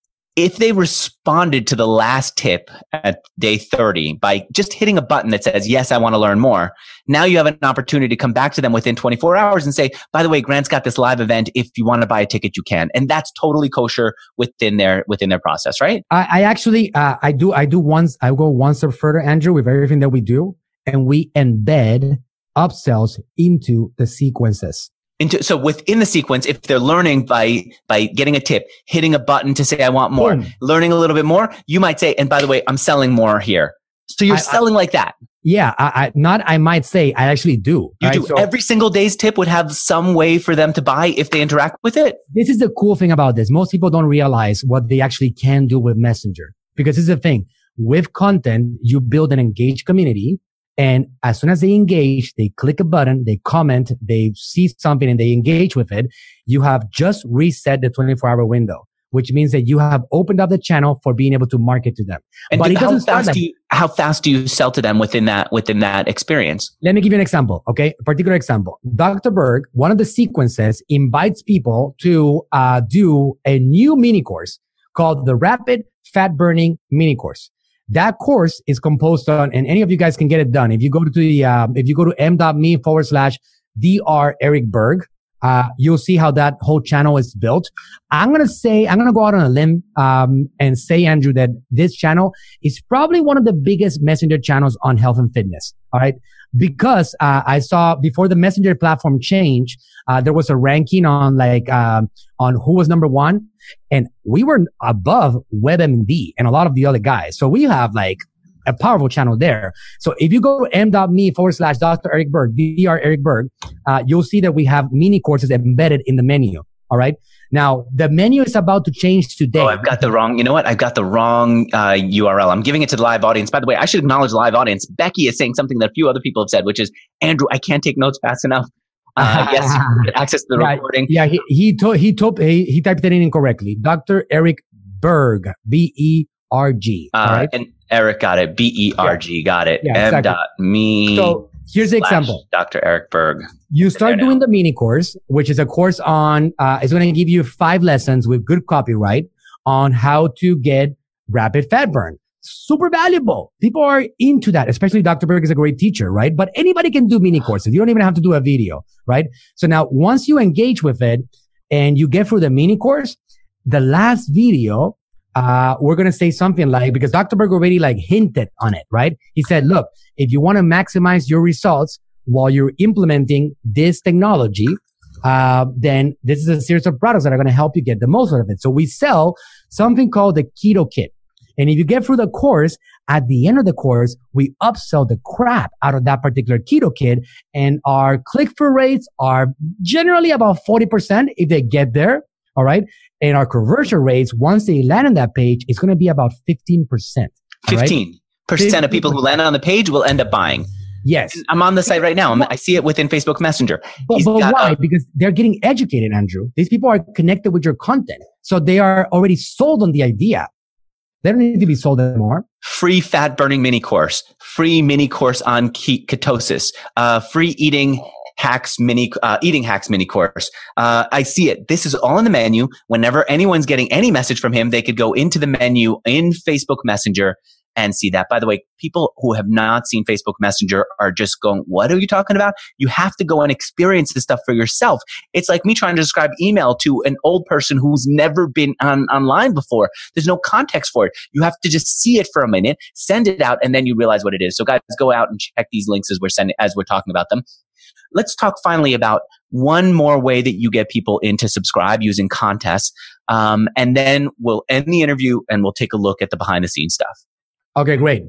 if they responded to the last tip at day thirty by just hitting a button that says, yes, I want to learn more, now you have an opportunity to come back to them within twenty-four hours and say, by the way, Grant's got this live event. If you want to buy a ticket, you can. And that's totally kosher within their, within their process, right? I, I actually, uh, I do, I do once, I go one step further, Andrew, with everything that we do, and we embed upsells into the sequences. Into, so within the sequence, if they're learning by, by getting a tip, hitting a button to say, I want more, Boom. learning a little bit more, you might say, and by the way, I'm selling more here. So you're I, selling I, like that. Yeah. I, I, not, I might say, I actually do. You right? do. So, every single day's tip would have some way for them to buy if they interact with it. This is the cool thing about this. Most people don't realize what they actually can do with Messenger, because this is the thing. With content, you build an engaged community. And as soon as they engage, they click a button, they comment, they see something and they engage with it. You have just reset the twenty-four hour window, which means that you have opened up the channel for being able to market to them. And but do, it how doesn't fast start do you, how fast do you sell to them within that, within that experience? Let me give you an example. Okay. A particular example. Doctor Berg, one of the sequences invites people to, uh, do a new mini course called the Rapid Fat Burning Mini Course. That course is composed on, and any of you guys can get it done. If you go to the, uh, if you go to m.me forward slash Dr. Eric Berg, uh, you'll see how that whole channel is built. I'm going to say, I'm going to go out on a limb, um, and say, Andrew, that this channel is probably one of the biggest messenger channels on health and fitness. All right. Because, uh, I saw before the messenger platform change, uh, there was a ranking on like, um, on who was number one. And we were above WebMD and a lot of the other guys. So we have like a powerful channel there. So if you go to m.me forward slash Doctor Eric Berg, Doctor Eric Berg, uh, you'll see that we have mini courses embedded in the menu. All right. Now the menu is about to change today. Oh, I've got the wrong, you know what? I've got the wrong, uh, U R L. I'm giving it to the live audience. By the way, I should acknowledge the live audience. Becky is saying something that a few other people have said, which is, Andrew, I can't take notes fast enough. Uh, yes, you get access to the yeah, recording. Yeah, he he to, he, to, he he typed it in incorrectly. Doctor Eric Berg, B E R G. Uh, right? And Eric got it. B E R G yeah. got it. Yeah, M exactly. dot me. So here's the example. Doctor Eric Berg. You start doing the mini course, which is a course on. Uh, it's going to give you five lessons with good copyright on how to get rapid fat burn. Super valuable. People are into that, especially Doctor Berg is a great teacher, right? But anybody can do mini courses. You don't even have to do a video, right? So now once you engage with it and you get through the mini course, the last video, uh, we're going to say something like, because Doctor Berg already like hinted on it, right? He said, look, if you want to maximize your results while you're implementing this technology, uh, then this is a series of products that are going to help you get the most out of it. So we sell something called the Keto Kit. And if you get through the course, at the end of the course, we upsell the crap out of that particular keto kit. And our click-through rates are generally about forty percent if they get there. All right. And our conversion rates, once they land on that page, is going to be about fifteen percent. fifteen percent right? of people who land on the page will end up buying. Yes. And I'm on the site right now. I'm, I see it within Facebook Messenger. But, but got, why? Uh, because they're getting educated, Andrew. These people are connected with your content. So they are already sold on the idea. They don't need to be sold anymore. Free fat burning mini course, free mini course on ke- ketosis, uh, free eating hacks mini, uh, eating hacks mini course. Uh, I see it. This is all in the menu. Whenever anyone's getting any message from him, they could go into the menu in Facebook Messenger and see that. By the way, people who have not seen Facebook Messenger are just going, what are you talking about? You have to go and experience this stuff for yourself. It's like me trying to describe email to an old person who's never been on online before. There's no context for it. You have to just see it for a minute, send it out, and then you realize what it is. So guys, go out and check these links as we're sending, as we're talking about them. Let's talk finally about one more way that you get people in to subscribe using contests. Um, and then we'll end the interview and we'll take a look at the behind the scenes stuff. Okay, great.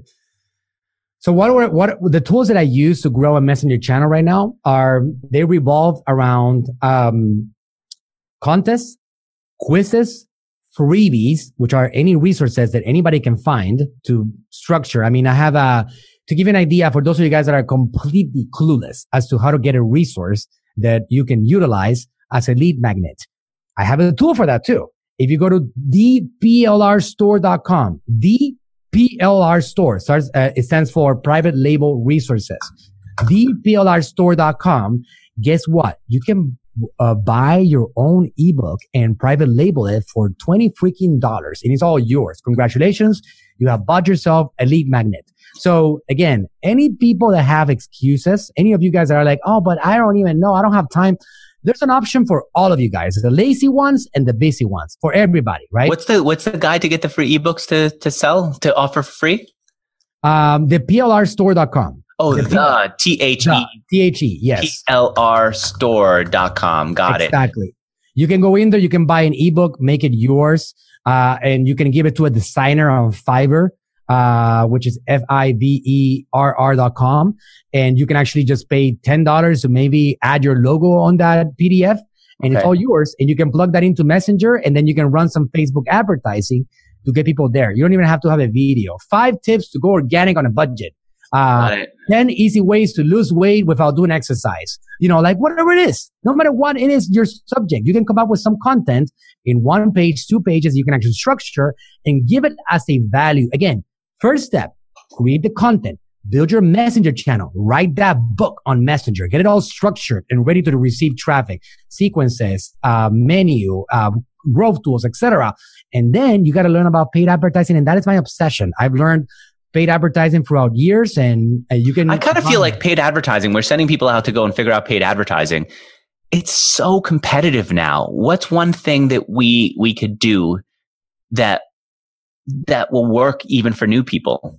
So what were, what the tools that I use to grow a messenger channel right now are, they revolve around, um, contests, quizzes, freebies, which are any resources that anybody can find to structure. I mean, I have a, to give you an idea for those of you guys that are completely clueless as to how to get a resource that you can utilize as a lead magnet. I have a tool for that too. If you go to d p l r store dot com, D P L R store starts, uh, it stands for private label resources. the P L R store dot com. Guess what? You can uh, buy your own ebook and private label it for twenty freaking dollars, and it's all yours. Congratulations. You have bought yourself a lead magnet. So again, any people that have excuses, any of you guys that are like, oh, but I don't even know, I don't have time. There's an option for all of you guys, the lazy ones and the busy ones, for everybody, right? What's the What's the guide to get the free ebooks to to sell to offer for free? Um, the P L R store dot com. Oh, the, the T H E. T H E, yes. P L R store dot com. Got exactly. it. Exactly. You can go in there, you can buy an ebook, make it yours, uh, and you can give it to a designer on Fiverr, uh, which is F I V E R R dot com. And you can actually just pay ten dollars to maybe add your logo on that P D F, and okay. It's all yours. And you can plug that into Messenger, and then you can run some Facebook advertising to get people there. You don't even have to have a video. Five tips to go organic on a budget. Uh, ten easy ways to lose weight without doing exercise. You know, like whatever it is, no matter what it is, your subject, you can come up with some content in one page, two pages. You can actually structure and give it as a value. Again, first step, create the content, build your Messenger channel, write that book on Messenger, get it all structured and ready to receive traffic, sequences, uh, menu, uh, growth tools, et cetera. And then you got to learn about paid advertising. And that is my obsession. I've learned paid advertising throughout years, and uh, you can. I kind of feel like paid advertising, we're sending people out to go and figure out paid advertising. It's so competitive now. What's one thing that we, we could do that, that will work even for new people?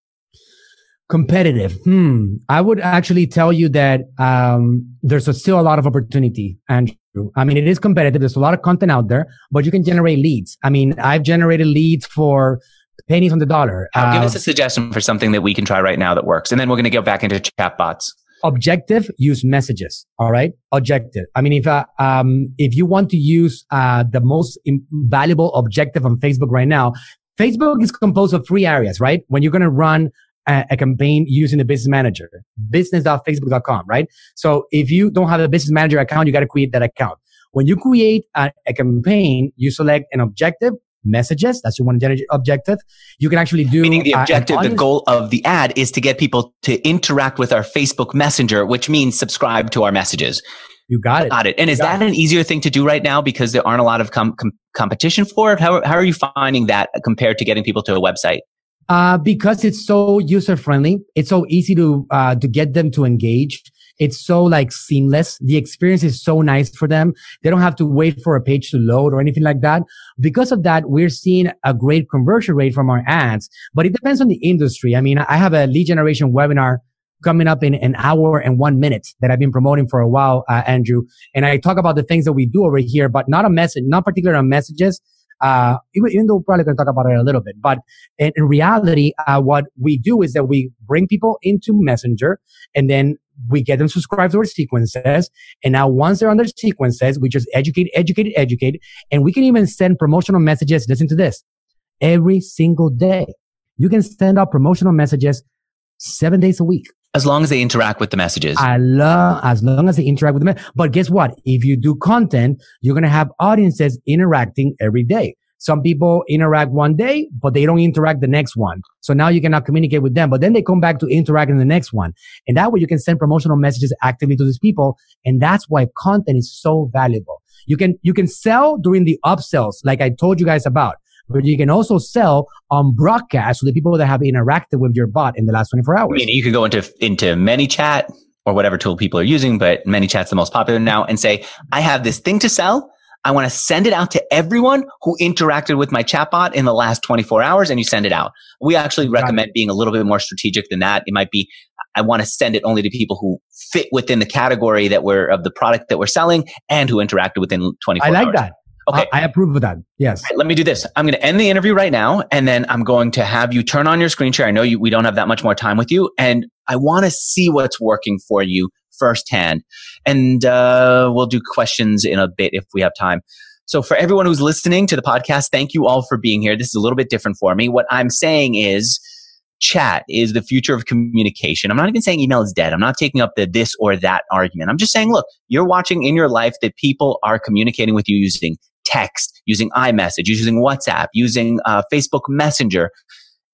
Competitive. Hmm. I would actually tell you that, um, there's a, still a lot of opportunity, Andrew. I mean, it is competitive. There's a lot of content out there, but you can generate leads. I mean, I've generated leads for pennies on the dollar. Uh, give uh, us a suggestion for something that we can try right now that works. And then we're going to go back into chatbots. Objective, use messages. All right. Objective. I mean, if, uh, um, if you want to use, uh, the most valuable objective on Facebook right now, Facebook is composed of three areas, right? When you're going to run a, a campaign using the business manager, business dot facebook dot com, right? So if you don't have a business manager account, you got to create that account. When you create a, a campaign, you select an objective, messages. That's your one objective. You can actually do. Meaning the objective, uh, the goal of the ad is to get people to interact with our Facebook Messenger, which means subscribe to our messages. You got it. Got it. And is that it. an easier thing to do right now because there aren't a lot of com- com- competition for it? How, how are you finding that compared to getting people to a website? Uh, because it's so user friendly. It's so easy to, uh, to get them to engage. It's so like seamless. The experience is so nice for them. They don't have to wait for a page to load or anything like that. Because of that, we're seeing a great conversion rate from our ads, but it depends on the industry. I mean, I have a lead generation webinar coming up in an hour and one minute that I've been promoting for a while, uh, Andrew. And I talk about the things that we do over here, but not a message, not particular on messages. Uh, even, even though we're probably going to talk about it a little bit, but in, in reality, uh, what we do is that we bring people into Messenger and then we get them subscribed to our sequences. And now once they're on their sequences, we just educate, educate, educate. And we can even send promotional messages. Listen to this. Every single day. You can send out promotional messages seven days a week. As long as they interact with the messages. I love, as long as they interact with them. But guess what? If you do content, you're going to have audiences interacting every day. Some people interact one day, but they don't interact the next one. So now you cannot communicate with them, but then they come back to interact in the next one. And that way you can send promotional messages actively to these people. And that's why content is so valuable. You can, you can sell during the upsells, like I told you guys about, but you can also sell on broadcast to the people that have interacted with your bot in the last twenty-four hours. I mean, you could go into, into ManyChat or whatever tool people are using, but ManyChat's the most popular now, and say, I have this thing to sell. I want to send it out to everyone who interacted with my chatbot in the last twenty-four hours, and you send it out. We actually recommend being a little bit more strategic than that. It might be, I want to send it only to people who fit within the category that we're of the product that we're selling and who interacted within twenty-four hours. I like that. Okay. I, I approve of that. Yes. Right, let me do this. I'm going to end the interview right now, and then I'm going to have you turn on your screen share. I know you, we don't have that much more time with you, and I want to see what's working for you firsthand. And uh, we'll do questions in a bit if we have time. So for everyone who's listening to the podcast, thank you all for being here. This is a little bit different for me. What I'm saying is chat is the future of communication. I'm not even saying email is dead. I'm not taking up the this or that argument. I'm just saying, look, you're watching in your life that people are communicating with you using text, using iMessage, using WhatsApp, using uh, Facebook Messenger.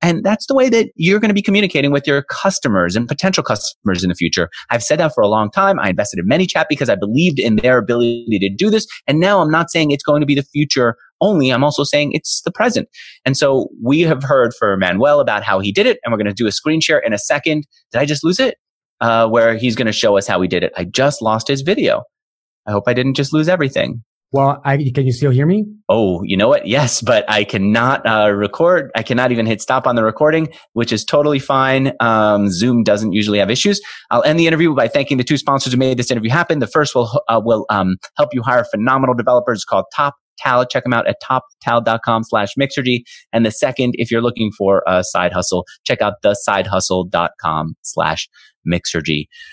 And that's the way that you're going to be communicating with your customers and potential customers in the future. I've said that for a long time. I invested in ManyChat because I believed in their ability to do this. And now I'm not saying it's going to be the future only. I'm also saying it's the present. And so we have heard from Manuel about how he did it. And we're going to do a screen share in a second. Did I just lose it? Uh, where he's going to show us how he did it. I just lost his video. I hope I didn't just lose everything. Well, I, can you still hear me? Oh, you know what? Yes, but I cannot uh, record. I cannot even hit stop on the recording, which is totally fine. Um, Zoom doesn't usually have issues. I'll end the interview by thanking the two sponsors who made this interview happen. The first will uh, will um, help you hire phenomenal developers called TopTal. Check them out at toptal.com slash Mixergy. And the second, if you're looking for a side hustle, check out thesidehustle.com slash Mixergy.